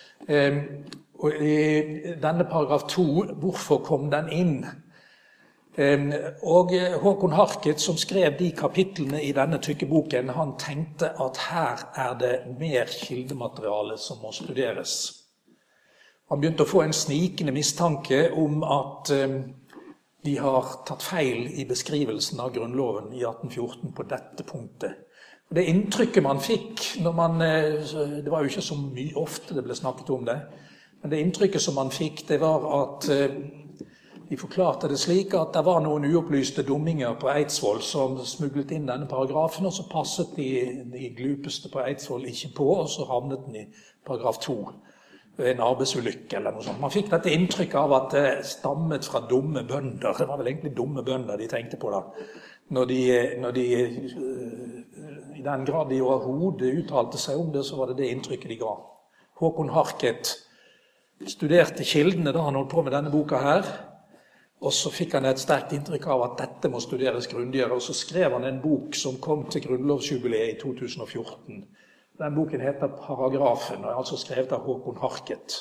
[SPEAKER 1] Eh, og i denne paragraf to, hvorfor kom den inn? Og Håkon Harket, som skrev de kapitlene i denne tykke boken, han tenkte at her er det mer kildemateriale som må studeres. Han begynte å få en snikende mistanke om at de har tatt feil i beskrivelsen av Grunnloven i atten fjorten på dette punktet. Og det inntrykket man fikk, når man, det var jo ikke så mye ofte det ble snakket om det, men det inntrykket som man fikk, det var at de forklarte det slik at det var noen uopplyste dumminger på Eidsvoll som smuglet inn denne paragrafen, og så passet de, de glupeste på Eidsvoll ikke på, og så havnet den i paragraf to. En arbeidsulykke eller noe sånt. Man fikk dette inntrykket av at det stammet fra dumme bønder. Det var vel egentlig dumme bønder de tenkte på da. Når de, når de i den grad de overhodet uttalte seg om det, så var det det inntrykket de ga. Håkon Harket studerte kildene da han holdt på med denne boka her, og så fikk han et sterkt inntrykk av at dette må studeres grundigere, og så skrev han en bok som kom til grunnlovsjubileet i to tusen og fjorten. Den boken heter Paragrafen, og er altså skrevet av Håkon Harket.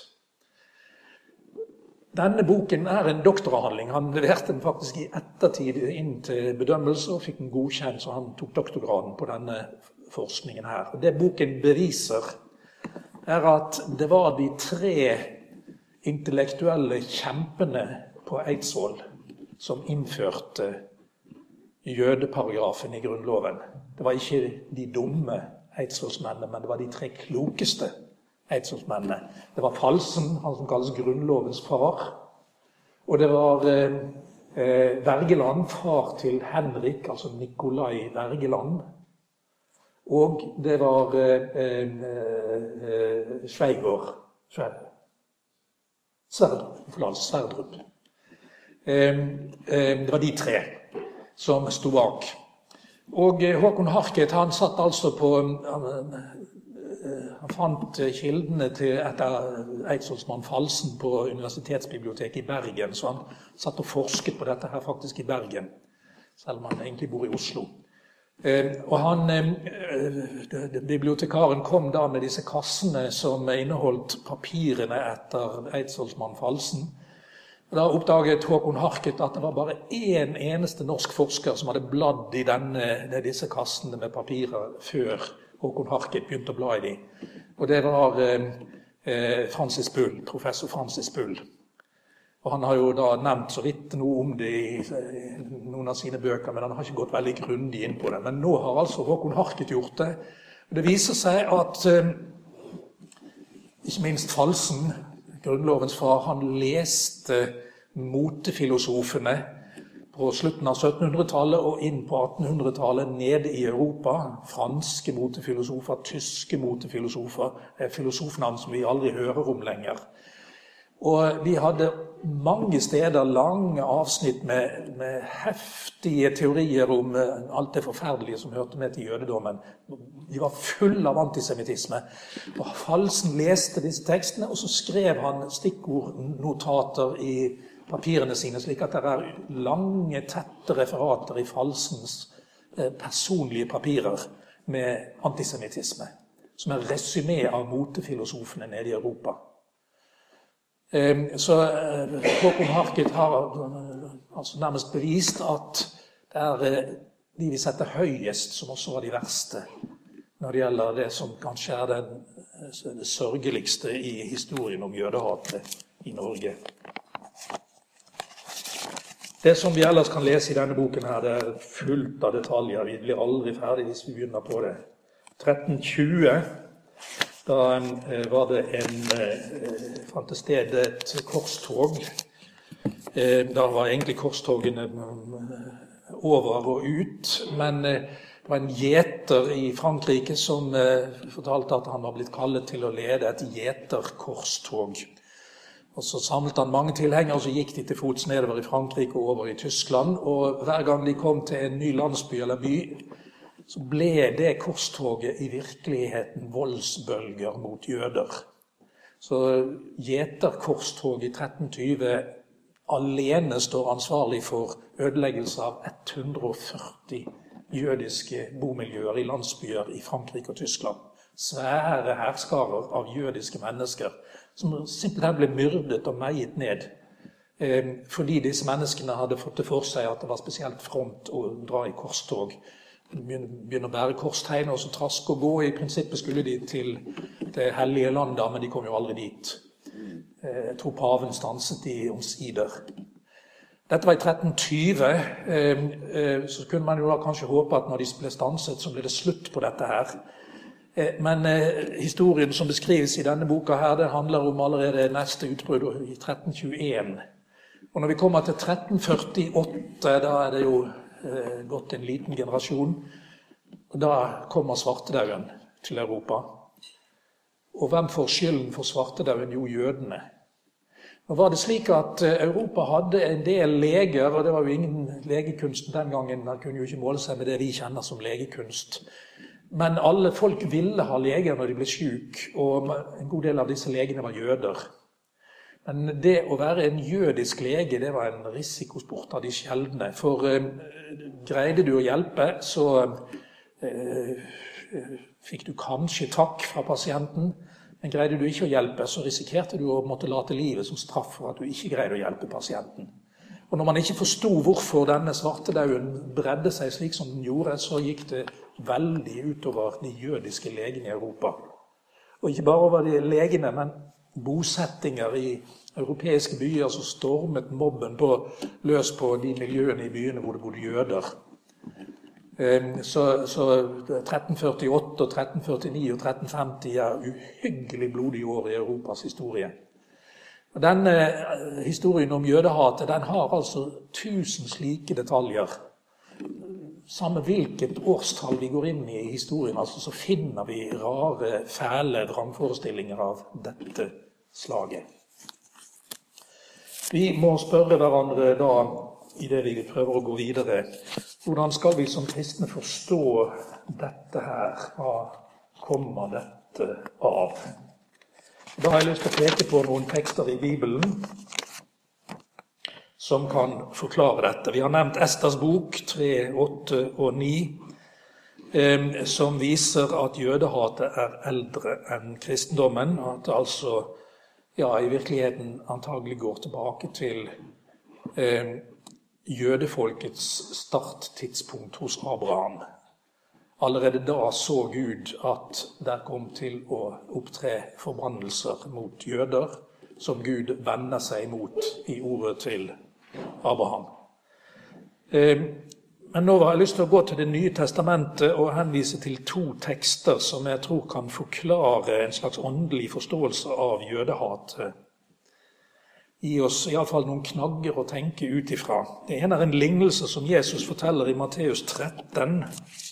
[SPEAKER 1] Denne boken er en doktoravhandling. Han leverte den faktisk i ettertid inn til bedømmelse, og fikk den godkjent, så han tok doktorgraden på denne forskningen her. Og det boken beviser er at det var de tre intellektuelle kjempene på Eidsvoll som innførte jødeparagrafen i Grunnloven. Det var ikke de dumme eidsvollsmennene, men det var de tre klokeste eidsvollsmennene. Det var Falsen, han som kalles Grunnlovens far, og det var eh, Wergeland, far til Henrik, altså Nikolai Wergeland, og det var eh, eh, Sveigård, Sverdrup, Sverdrup. Det var de tre som stod bak. Og Håkon Harket, han satt altså på, han, han fant kildene til etter Eidsvollsmann Falsen på Universitetsbiblioteket i Bergen, så han satt og forsket på dette her faktisk i Bergen, selv om han egentlig bor i Oslo. Og han, bibliotekaren kom da med disse kassene som inneholdt papirene etter Eidsvollsmann Falsen. Da oppdaget Håkon Harket at det var bare en eneste norsk forsker som hadde bladd i denne, disse kassene med papirer før Håkon Harket begynte å bla i dem. Og det var eh, Francis Bull, professor Francis Bull. Og han har jo da nevnt så vidt noe om det i noen av sine bøker, men han har ikke gått veldig grundig inn på det. Men nå har altså Håkon Harket gjort det. Og det viser seg at eh, ikke minst Falsen, Grunnlovens far, han leste motefilosofene på slutten av syttenhundretallet og inn på attenhundretallet nede i Europa. Franske motefilosofer, tyske motefilosofer, filosofnavn som vi aldri hører om lenger. Og vi hadde mange steder lange avsnitt med, med heftige teorier om alt det forferdelige som hørte med til jødedommen. De var fulle av antisemitisme. Og Falsen leste disse tekstene, og så skrev han stikkordnotater i papirene sine, slik at det er lange, tette referater i Falsens personlige papirer med antisemittisme, som er resymé av motefilosofene nede i Europa. Så Håkon Harket har altså nærmest bevist at det er de vi setter høyest som også var de verste når det gjelder det som kanskje er den, det sørgeligste i historien om jødehatet i Norge. Det som vi ellers kan lese i denne boken her, det er fullt av detaljer. Vi blir aldri ferdig hvis vi begynner på det. tretten tjue Da var det en, fant det sted et korstog. Da var egentlig korstogene over og ut, men det var en gjeter i Frankrike som fortalte at han var blitt kallet til å lede et gjeterkorstog. Og så samlet han mange tilhengere, og så gikk de til fots nedover i Frankrike og over i Tyskland, og hver gang de kom til en ny landsby eller by, så ble det korstoget i virkeligheten voldsbølger mot jøder. Så gjeterkorstoget i tretten tjue alene står ansvarlig for ødeleggelse av hundre og førti jødiske bomiljøer i landsbyer i Frankrike og Tyskland. Svære herskarer av jødiske mennesker som simpelthen ble myrdet og meiet ned fordi disse menneskene hadde fått det for seg at det var spesielt fromt å dra i korstog. Begynne å bære korstegn og så traske og gå. I prinsippet skulle de til det hellige landet, men de kom jo aldri dit. Jeg tror paven stanset de omsider. Dette var i tretten tyve, så kunne man jo da kanskje håpe at når de ble stanset, så ble det slutt på dette her. Men historien som beskrives i denne boka her, det handler om allerede neste utbrudd i tretten tjueen. Og når vi kommer til tretten førtiåtte, da er det jo gått en liten generasjon, og da kommer svartedauden til Europa. Og hvem får skylden for svartedauden? Jo, jødene. Nå var det slik at Europa hadde en del leger, og det var jo ingen legekunst den gangen, man kunne jo ikke måle seg med det vi kjenner som legekunst. Men alle folk ville ha leger når de ble syk, og en god del av disse legene var jøder. Men det å være en jødisk lege, det var en risikosport av de sjeldne. For eh, greide du å hjelpe, så eh, fikk du kanskje takk fra pasienten. Men greide du ikke å hjelpe, så risikerte du å måtte late livet som straff for at du ikke greide å hjelpe pasienten. Og når man ikke forstod hvorfor denne svartedauden bredde seg slik som den gjorde, så gikk det veldig utover de jødiske legene i Europa. Og ikke bare over de legene, men bosettinger i europeiske byer, så stormet mobben på, løs på de miljøene i byene hvor det bodde jøder. Så, så tretten førtiåtte og tretten førtini og tretten femti er uhyggelig blodige år i Europas historie. Og denne historien om jødehatet, den har altså tusen slike detaljer. Samme hvilket årstall vi går inn i historien, altså, så finner vi rare, fæle vrangforestillinger av dette slaget. Vi må spørre hverandre da, i det vi prøver å gå videre, hvordan skal vi som kristne forstå dette her? Hva kommer dette av? Da har jeg lyst til å peke på noen tekster i Bibelen som kan forklare dette. Vi har nevnt Esters bok tre, åtte og ni, eh, som viser at jødehatet er eldre enn kristendommen, at det altså ja, i virkeligheten antagelig går tilbake til eh, jødefolkets starttidspunkt hos Abraham. Allerede da så Gud at der kom til å opptre forbannelser mot jøder, som Gud vender seg imot i ordet til Abraham. Eh, Men nå har jeg lyst til å gå til Det nye testamentet og henvise til to tekster som jeg tror kan forklare en slags åndelig forståelse av jødehatet. Gi oss i alle fall noen knagger å tenke ut ifra. Det ene er en lignelse som Jesus forteller i Matteus tretten,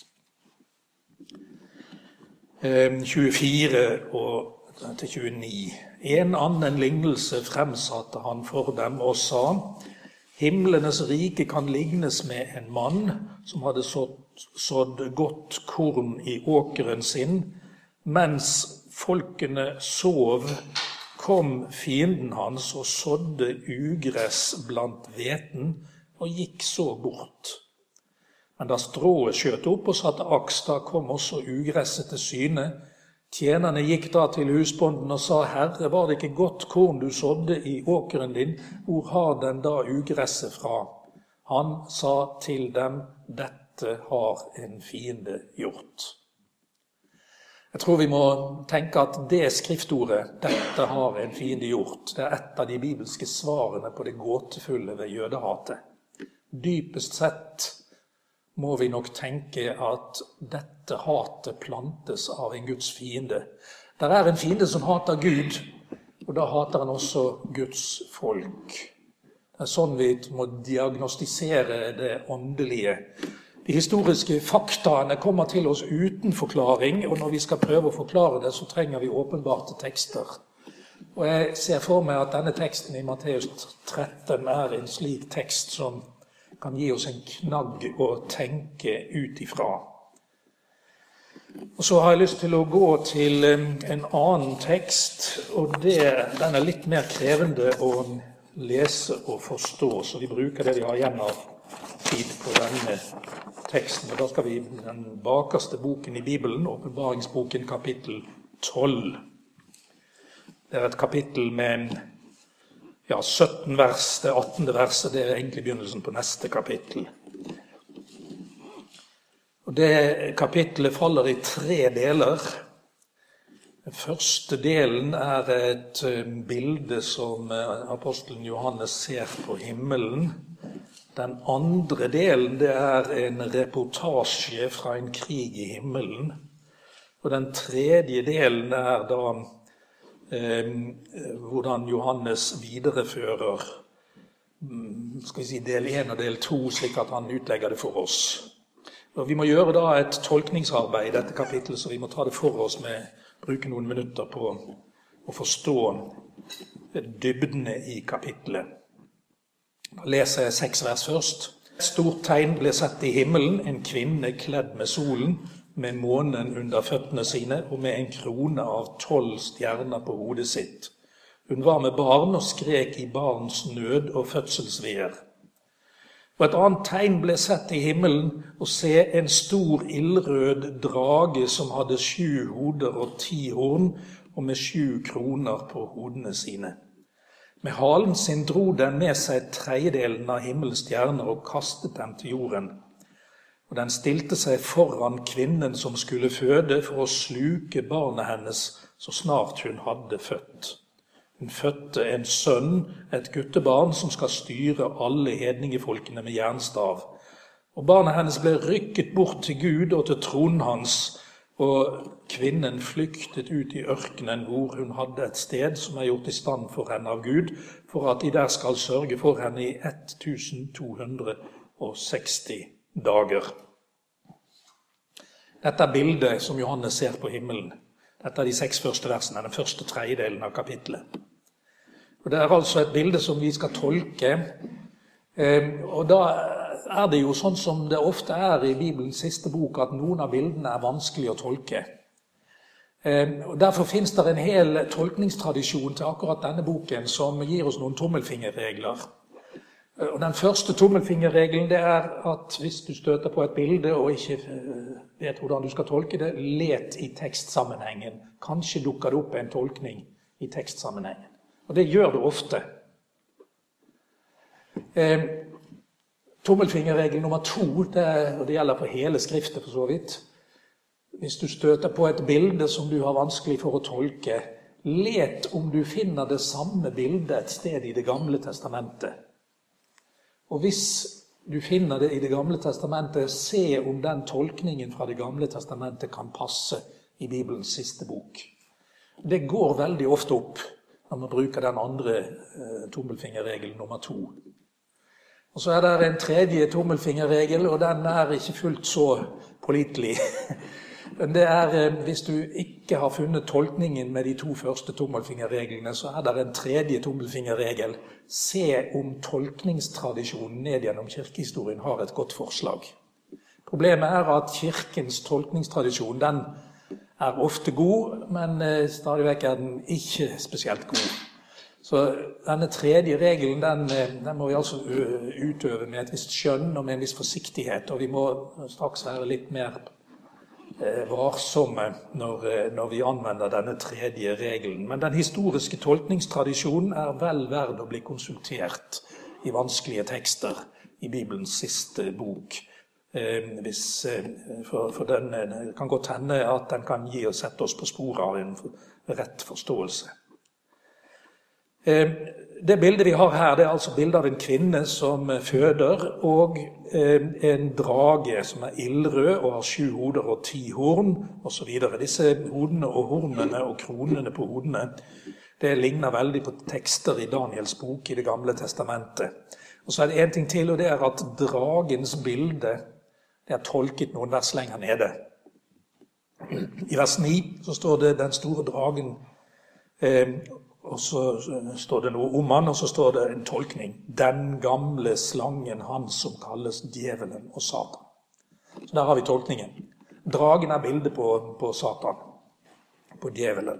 [SPEAKER 1] tjuefire og til tjueni. En annen lignelse fremsatte han for dem og sa: Himlenes rike kan lignes med en mann som hadde sådd, sådd godt korn i åkeren sin. Mens folkene sov, kom fienden hans og sådde ugress blant hveten og gikk så bort. Men da strået skjøt opp og satte aks, da kom også ugresset til syne. Tjenerne gikk da til husbonden og sa: Herre, var det ikke godt korn du sådde i åkeren din? Hvor har den da ugresset fra? Han sa til dem: Dette har en fiende gjort. Jeg tror vi må tenke at det skriftordet, dette har en fiende gjort, det er et av de bibelske svarene på det gåtefulle ved jødehatet. Dypest sett må vi nok tenke at dette hatet plantes av en Guds fiende. Der er en fiende som hater Gud, og da hater han også Guds folk. Det er sånn vi må diagnostisere det åndelige. De historiske faktaene kommer til oss uten forklaring, og når vi skal prøve å forklare det, så trenger vi åpenbarte tekster. Og jeg ser for meg at denne teksten i Matteus tretten er en slik tekst som kan gi oss en knagg å tenke ut ifra. Og så har jeg lyst til å gå til en annen tekst, og det, den er litt mer krevende å lese og forstå, så vi bruker det vi har igjen av tid på denne teksten. Og da skal vi i den bakerste boken i Bibelen, Åpenbaringsboken kapittel tolv. Det er et kapittel med ja, sytten vers, det attende verset, det er egentlig begynnelsen på neste kapittel. Og det kapittelet faller i tre deler. Den første delen er et bilde som apostelen Johannes ser på himmelen. Den andre delen, det er en reportasje fra en krig i himmelen. Og den tredje delen er da eh, hvordan Johannes viderefører skal vi si, del en og del to, slik at han utlegger det for oss. Og vi må gjøre da et tolkningsarbeid i dette kapittelet, så vi må ta det for oss med bruke noen minutter på å forstå dybdene i kapittelet. Da leser jeg seks vers først. Et stort tegn ble sett i himmelen, en kvinne kledd med solen, med månen under føttene sine, og med en krone av tolv stjerner på hodet sitt. Hun var med barn og skrek i barns nød og fødselsveer. Og et annet tegn ble sett i himmelen, og se en stor ildrød drage som hadde sju hoder og ti horn, og med sju kroner på hodene sine. Med halen sin dro den med seg tredjedelen av himmelens stjerner og kastet dem til jorden. Og den stilte seg foran kvinnen som skulle føde, for å sluke barnet hennes så snart hun hadde født. Hun fødte en sønn, et guttebarn, som skal styre alle hedningefolkene med jernstav. Og barnet hennes ble rykket bort til Gud og til tronen hans, og kvinnen flyktet ut i ørkenen, hvor hun hadde et sted som er gjort i stand for henne av Gud, for at de der skal sørge for henne i to hundre og seksti dager. Dette er bildet som Johannes ser på himmelen. Dette er de seks første versene, den første tredjedelen av kapittelet. Og det er altså et bilde som vi skal tolke, og da er det jo sånn som det ofte er i Bibelens siste bok, at noen av bildene er vanskelig å tolke. Og derfor finnes det en hel tolkningstradisjon til akkurat denne boken som gir oss noen tommelfingerregler. Og den første tommelfingerregelen det er at hvis du støter på et bilde og ikke vet hvordan du skal tolke det, let i tekstsammenhengen. Kanskje dukker det opp en tolkning i tekstsammenhengen. Og det gjør det ofte. Eh, tommelfingerregel nummer to, det, og det gjelder på hele skriftet for så vidt. Hvis du støter på et bilde som du har vanskelig for å tolke, let om du finner det samme bildet et sted i det gamle testamentet. Og hvis du finner det i det gamle testamentet, se om den tolkningen fra det gamle testamentet kan passe i Bibelens siste bok. Det går veldig ofte opp når man bruker den andre eh, tommelfingerregelen nummer to. Og så er det en tredje tommelfingerregel, og den er ikke fullt så pålitelig. Det er, hvis du ikke har funnet tolkningen med de to første tommelfingerreglene, så er det en tredje tommelfingerregel. Se om tolkningstradisjonen ned gjennom kirkehistorien har et godt forslag. Problemet er at kirkens tolkningstradisjon, den er ofte god, men stadig vekk er den ikke spesielt god. Så denne tredje regelen, den, den må vi altså utøve med et visst skjønn og med en viss forsiktighet, og vi må straks være litt mer varsomme når, når vi anvender denne tredje regelen. Men den historiske tolkningstradisjonen er vel verd å bli konsultert i vanskelige tekster i Bibelens siste bok. Eh, hvis, for, for den kan godt hende at den kan gi og sette oss på sporet av en rett forståelse. Eh, Det bildet vi har her, det er altså bildet av en kvinne som føder, og en drage som er ildrød og har sju hoder og ti horn, og så videre. Disse hodene og hornene og kronene på hodene, det ligner veldig på tekster i Daniels bok i det gamle testamentet. Og så er det en ting til, og det er at dragens bilde, det er tolket noen vers lenger nede. I vers ni så står det den store dragen, eh, og så står det noe om han, og så står det en tolkning. Den gamle slangen, han som kalles djevelen og Satan. Så der har vi tolkningen. Dragen er bildet på, på Satan, på djevelen.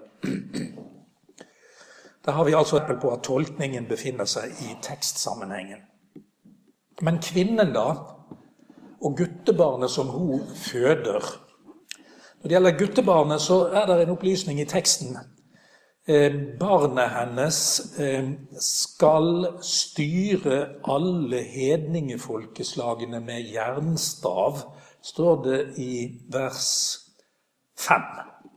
[SPEAKER 1] Der har vi altså eksempel på at tolkningen befinner seg i tekstsammenhengen. Men kvinnen da, og guttebarnet som hun føder. Når det gjelder guttebarnet, så er det en opplysning i teksten. Barnet hennes skal styre alle hedningefolkeslagene med jernstav, står det i vers fem.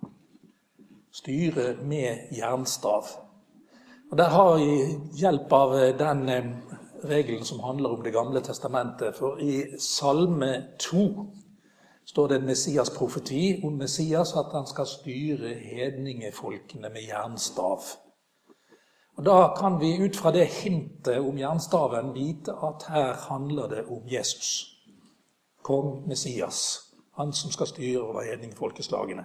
[SPEAKER 1] Styre med jernstav. Og der har jeg hjelp av den regelen som handler om det gamle testamentet, for i Salme to står det en Messias-profeti om Messias, at han skal styre hedningefolkene med jernstav. Og da kan vi ut fra det hintet om jernstaven vite at her handler det om Jesus. Kong Messias, han som skal styre over hedningefolkeslagene.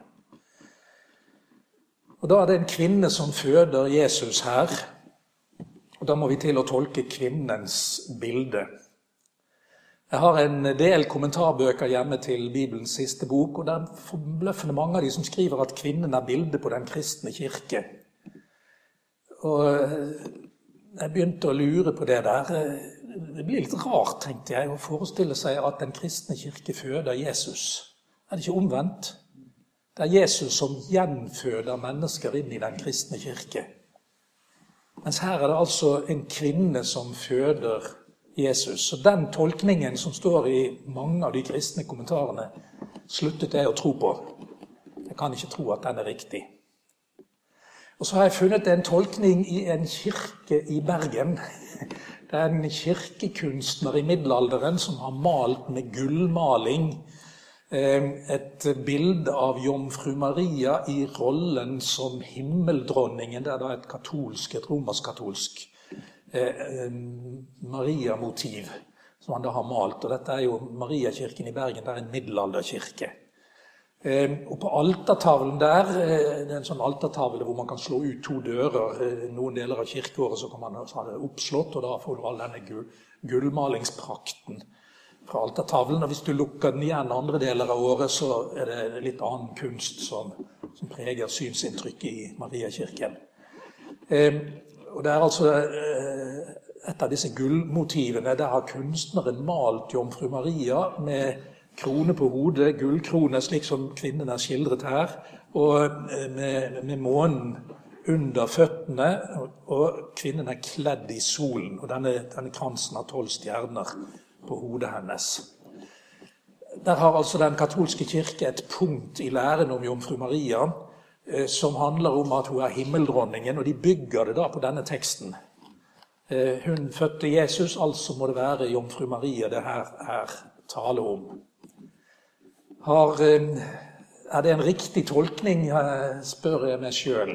[SPEAKER 1] Og da er det en kvinne som føder Jesus her, og da må vi til å tolke kvinnens bilde. Jeg har en del kommentarbøker hjemme til Bibelens siste bok, og det er forbløffende mange av de som skriver at kvinnen er bildet på den kristne kirke. Og jeg begynte å lure på det der. Det blir litt rart, tenkte jeg, å forestille seg at den kristne kirke føder Jesus. Er det ikke omvendt? Det er Jesus som gjenføder mennesker inn i den kristne kirke. Mens her er det altså en kvinne som føder Jesus. Og den tolkningen som står i mange av de kristne kommentarene, sluttet jeg å tro på. Jeg kan ikke tro at den er riktig. Og så har jeg funnet en tolkning i en kirke i Bergen. Det er en kirkekunstner i middelalderen som har malt med gullmaling et bilde av Jomfru Maria i rollen som himmeldronningen. Det er da et katolsk, et romersk-katolsk Maria-motiv som han da har malt. Og dette er jo Mariakirken i Bergen, det er en middelalderkirke. Og på altertavlen der, det er en sånn altertavle hvor man kan slå ut to dører, noen deler av kirkeåret så kan man ha det oppslått, og da får du all denne gullmalingsprakten fra altertavlen. Og hvis du lukker den igjen andre deler av året, så er det litt annen kunst som, som preger synsinntrykket i Mariakirken. Og det er altså et av disse gullmotivene. Der har kunstneren malt Jomfru Maria med krone på hodet, gullkrone, slik som kvinnen er skildret her, og med, med månen under føttene, og kvinnen er kledd i solen, og denne, denne kransen har tolv stjerner på hodet hennes. Der har altså den katolske kirke et punkt i læren om Jomfru Maria, som handler om at hun er himmeldronningen, og de bygger det da på denne teksten. Hun fødte Jesus, altså må det være Jomfru Maria det her er tale om. Har, er det en riktig tolkning, spør jeg meg selv.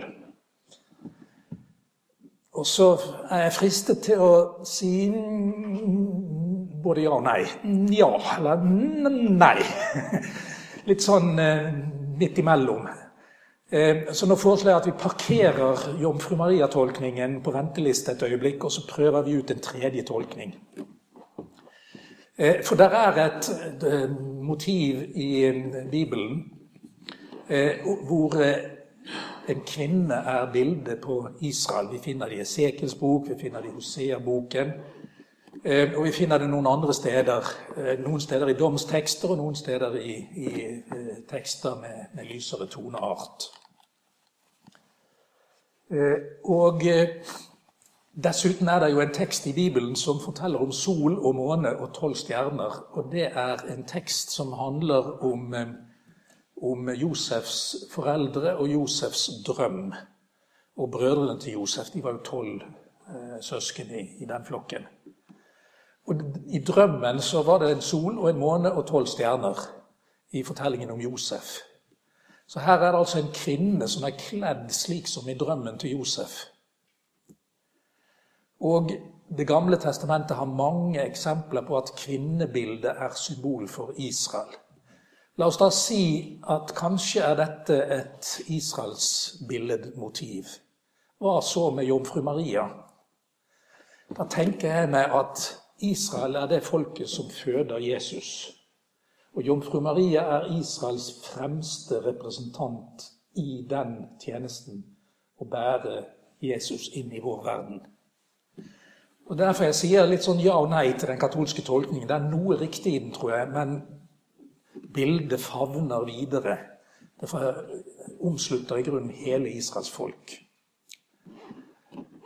[SPEAKER 1] Og så er jeg fristet til å si både ja og nei. Ja, eller nei. Litt sånn midt imellom. Så nå foreslår jeg at vi parkerer Jomfru Maria-tolkningen på venteliste et øyeblikk, og så prøver vi ut en tredje tolkning. For der er et motiv i Bibelen hvor en kvinne er bildet på Israel. Vi finner det i Esekiels bok, vi finner det i Hosea-boken, og vi finner det noen andre steder. Noen steder i domstekster, og noen steder i, i tekster med, med lysere toneart. Og dessuten er det jo en tekst i Bibelen som forteller om sol og måne og tolv stjerner, og det er en tekst som handler om, om Josefs foreldre og Josefs drøm. Og brødrene til Josef, de var jo tolv eh, søsken i, i den flokken. Og i drømmen så var det en sol og en måne og tolv stjerner i fortellingen om Josef. Så her er det altså en kvinne som er kledd slik som i drømmen til Josef. Og Det gamle testamentet har mange eksempler på at kvinnebildet er symbol for Israel. La oss da si at kanskje er dette et Israels billedmotiv. Hva så med Jomfru Maria? Da tenker jeg meg at Israel er det folket som føder Jesus. Og Jomfru Maria er Israels fremste representant i den tjenesten å bære Jesus inn i vår verden. Og derfor jeg sier litt sånn ja og nei til den katolske tolkningen. Det er noe riktig i den, tror jeg, men bildet favner videre. Derfor omslutter i grunnen hele Israels folk.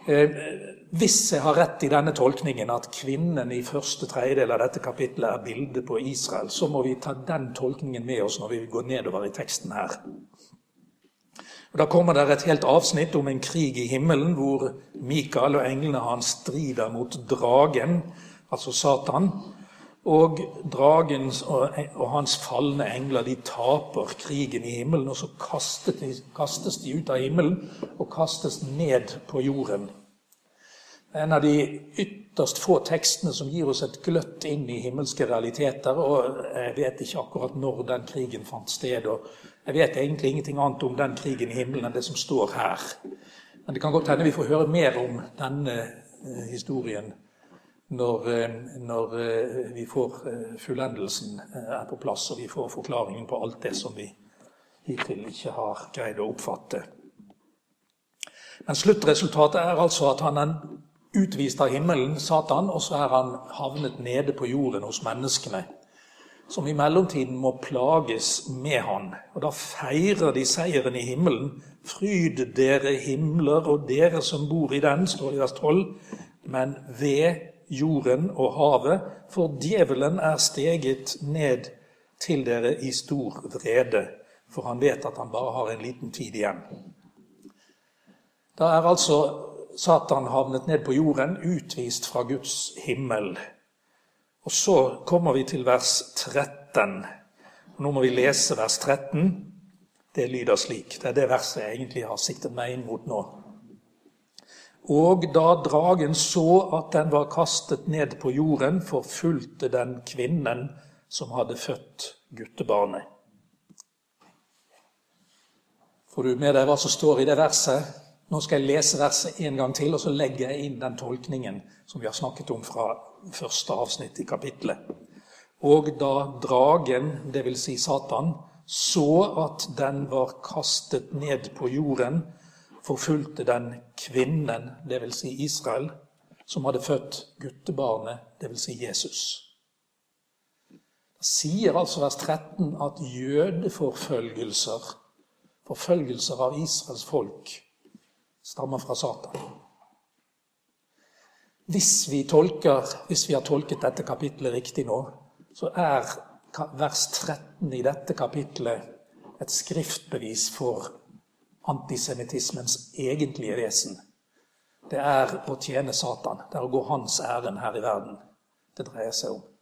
[SPEAKER 1] Hvis jeg har rett i denne tolkningen at kvinnen i første tredjedel av dette kapitlet er bildet på Israel, så må vi ta den tolkningen med oss når vi går nedover i teksten her. Og da kommer det et helt avsnitt om en krig i himmelen, hvor Mikael og englene hans strider mot dragen, altså Satan, og dragen og hans fallende engler, de taper krigen i himmelen, og så kastes de, kastes de ut av himmelen og kastes ned på jorden. Det er en av de ytterst få tekstene som gir oss et gløtt inn i himmelske realiteter, og jeg vet ikke akkurat når den krigen fant sted, og jeg vet egentlig ingenting annet om den krigen i himmelen enn det som står her. Men det kan godt hende vi får høre mer om denne historien når, når vi får fullendelsen er på plass, og vi får forklaringen på alt det som vi hittil ikke har greid å oppfatte. Men sluttresultatet er altså at han er utvist av himmelen, Satan, og så er han havnet nede på jorden hos menneskene, som i mellomtiden må plages med han. Og da feirer de seieren i himmelen. Fryd dere himler, og dere som bor i den, står i vers tolv, men ved jorden og havet, for djevelen er steget ned til dere i stor vrede, for han vet at han bare har en liten tid igjen. Da er altså Satan havnet ned på jorden, utvist fra Guds himmel. Og så kommer vi til vers tretten. Nå må vi lese vers tretten. Det lyder slik. Det er det verset jeg egentlig har siktet meg inn mot nå. Og da dragen så at den var kastet ned på jorden, forfulgte den kvinnen som hadde født guttebarnet. Får du med deg hva som står i det verset? Nå skal jeg lese verset en gang til, og så legger jeg inn den tolkningen som vi har snakket om fra første avsnitt i kapitlet. Og da dragen, det vil si Satan, så at den var kastet ned på jorden, forfulgte den kvinnen, det vil si Israel, som hadde født guttebarnet, det vil si Jesus. Det sier altså vers tretten at jødeforfølgelser, forfølgelser av Israels folk, stammer fra Satan. Hvis vi tolker, hvis vi har tolket dette kapitlet riktig nå, så er vers tretten i dette kapitlet et skriftbevis for antisemitismens egentlige vesen. Det er å tjene Satan, det er å gå hans ærend her i verden. Det dreier seg om.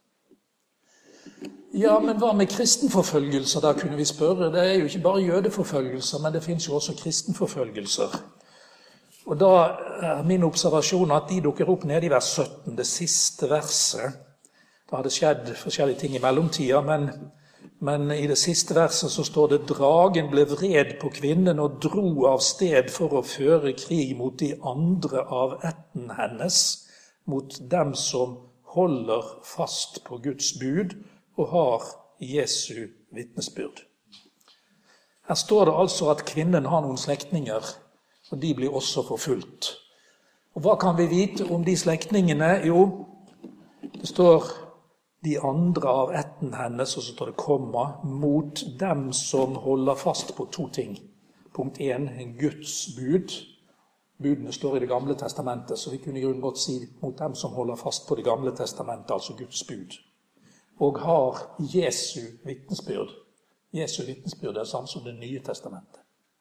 [SPEAKER 1] Ja, men hva med kristenforfølgelser, da kunne vi spørre. Det er jo ikke bare jødeforfølgelser, men det finnes jo også kristenforfølgelser. Og da er min observasjon at de dukker opp nede i vers sytten, det siste verset. Da har det skjedd forskjellige ting i mellomtida, men, men i det siste verset så står det: «Dragen ble vred på kvinnen og dro av sted for å føre krig mot de andre av ætten hennes, mot dem som holder fast på Guds bud og har Jesu vitnesbyrd.» Her står det altså at kvinnen har noen slektninger, og de blir også forfulgt. Og hva kan vi vite om de slektningene? Jo, det står de andre av ætten hennes, og så står det komma, mot dem som holder fast på to ting. Punkt én, Guds bud. Budene står i det gamle testamentet, så vi kunne jo godt si mot dem som holder fast på det gamle testamentet, altså Guds bud. Og har Jesu vitnesbyrd. Jesu vitnesbyrd er samme som det nye testamentet.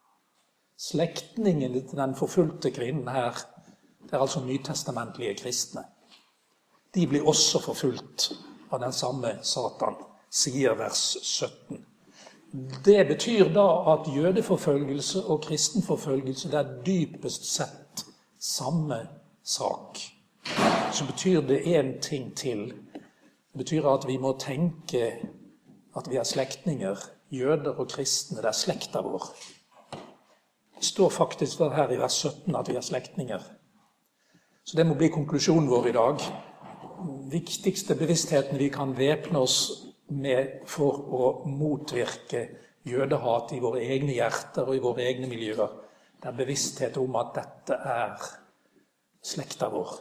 [SPEAKER 1] Slektningen til den forfulgte kvinnen her, det er altså nytestamentlige kristne. De blir også forfulgt av den samme Satan, sier vers sytten. Det betyr da at jødeforfølgelse og kristenforfølgelse, det er dypest sett samme sak. Så betyr det en ting til. Det betyr at vi må tenke at vi er slektninger, jøder og kristne, det er slekta vår. Det står faktisk her i vers sytten at vi er slektninger. Så det må bli konklusjonen vår i dag. Viktigste bevisstheten vi kan væpne oss med for å motvirke jødehat i våre egne hjerter og i våre egne miljøer, det er bevissthet om at dette er slekta vår.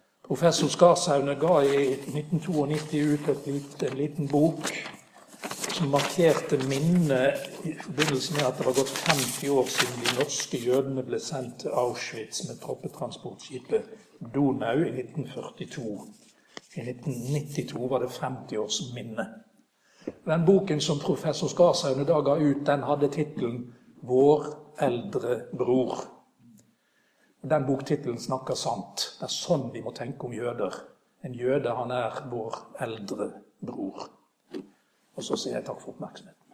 [SPEAKER 1] Professor Skarsaune ga i nitten nittito ut et lite, en liten bok som markerte minnet i forbindelse med at det var gått femti år siden de norske jødene ble sendt til Auschwitz med troppetransportskipet Donau i nitten førtito. I nitten nittito var det femti års minne. Den boken som professor Skarsaune da ga ut, den hadde titelen «Vår eldre bror». Den boktitelen snakker sant. Det er sånn vi må tenke om jøder. En jøde, han er vår eldre bror. Og så sier jeg takk for oppmerksomheten.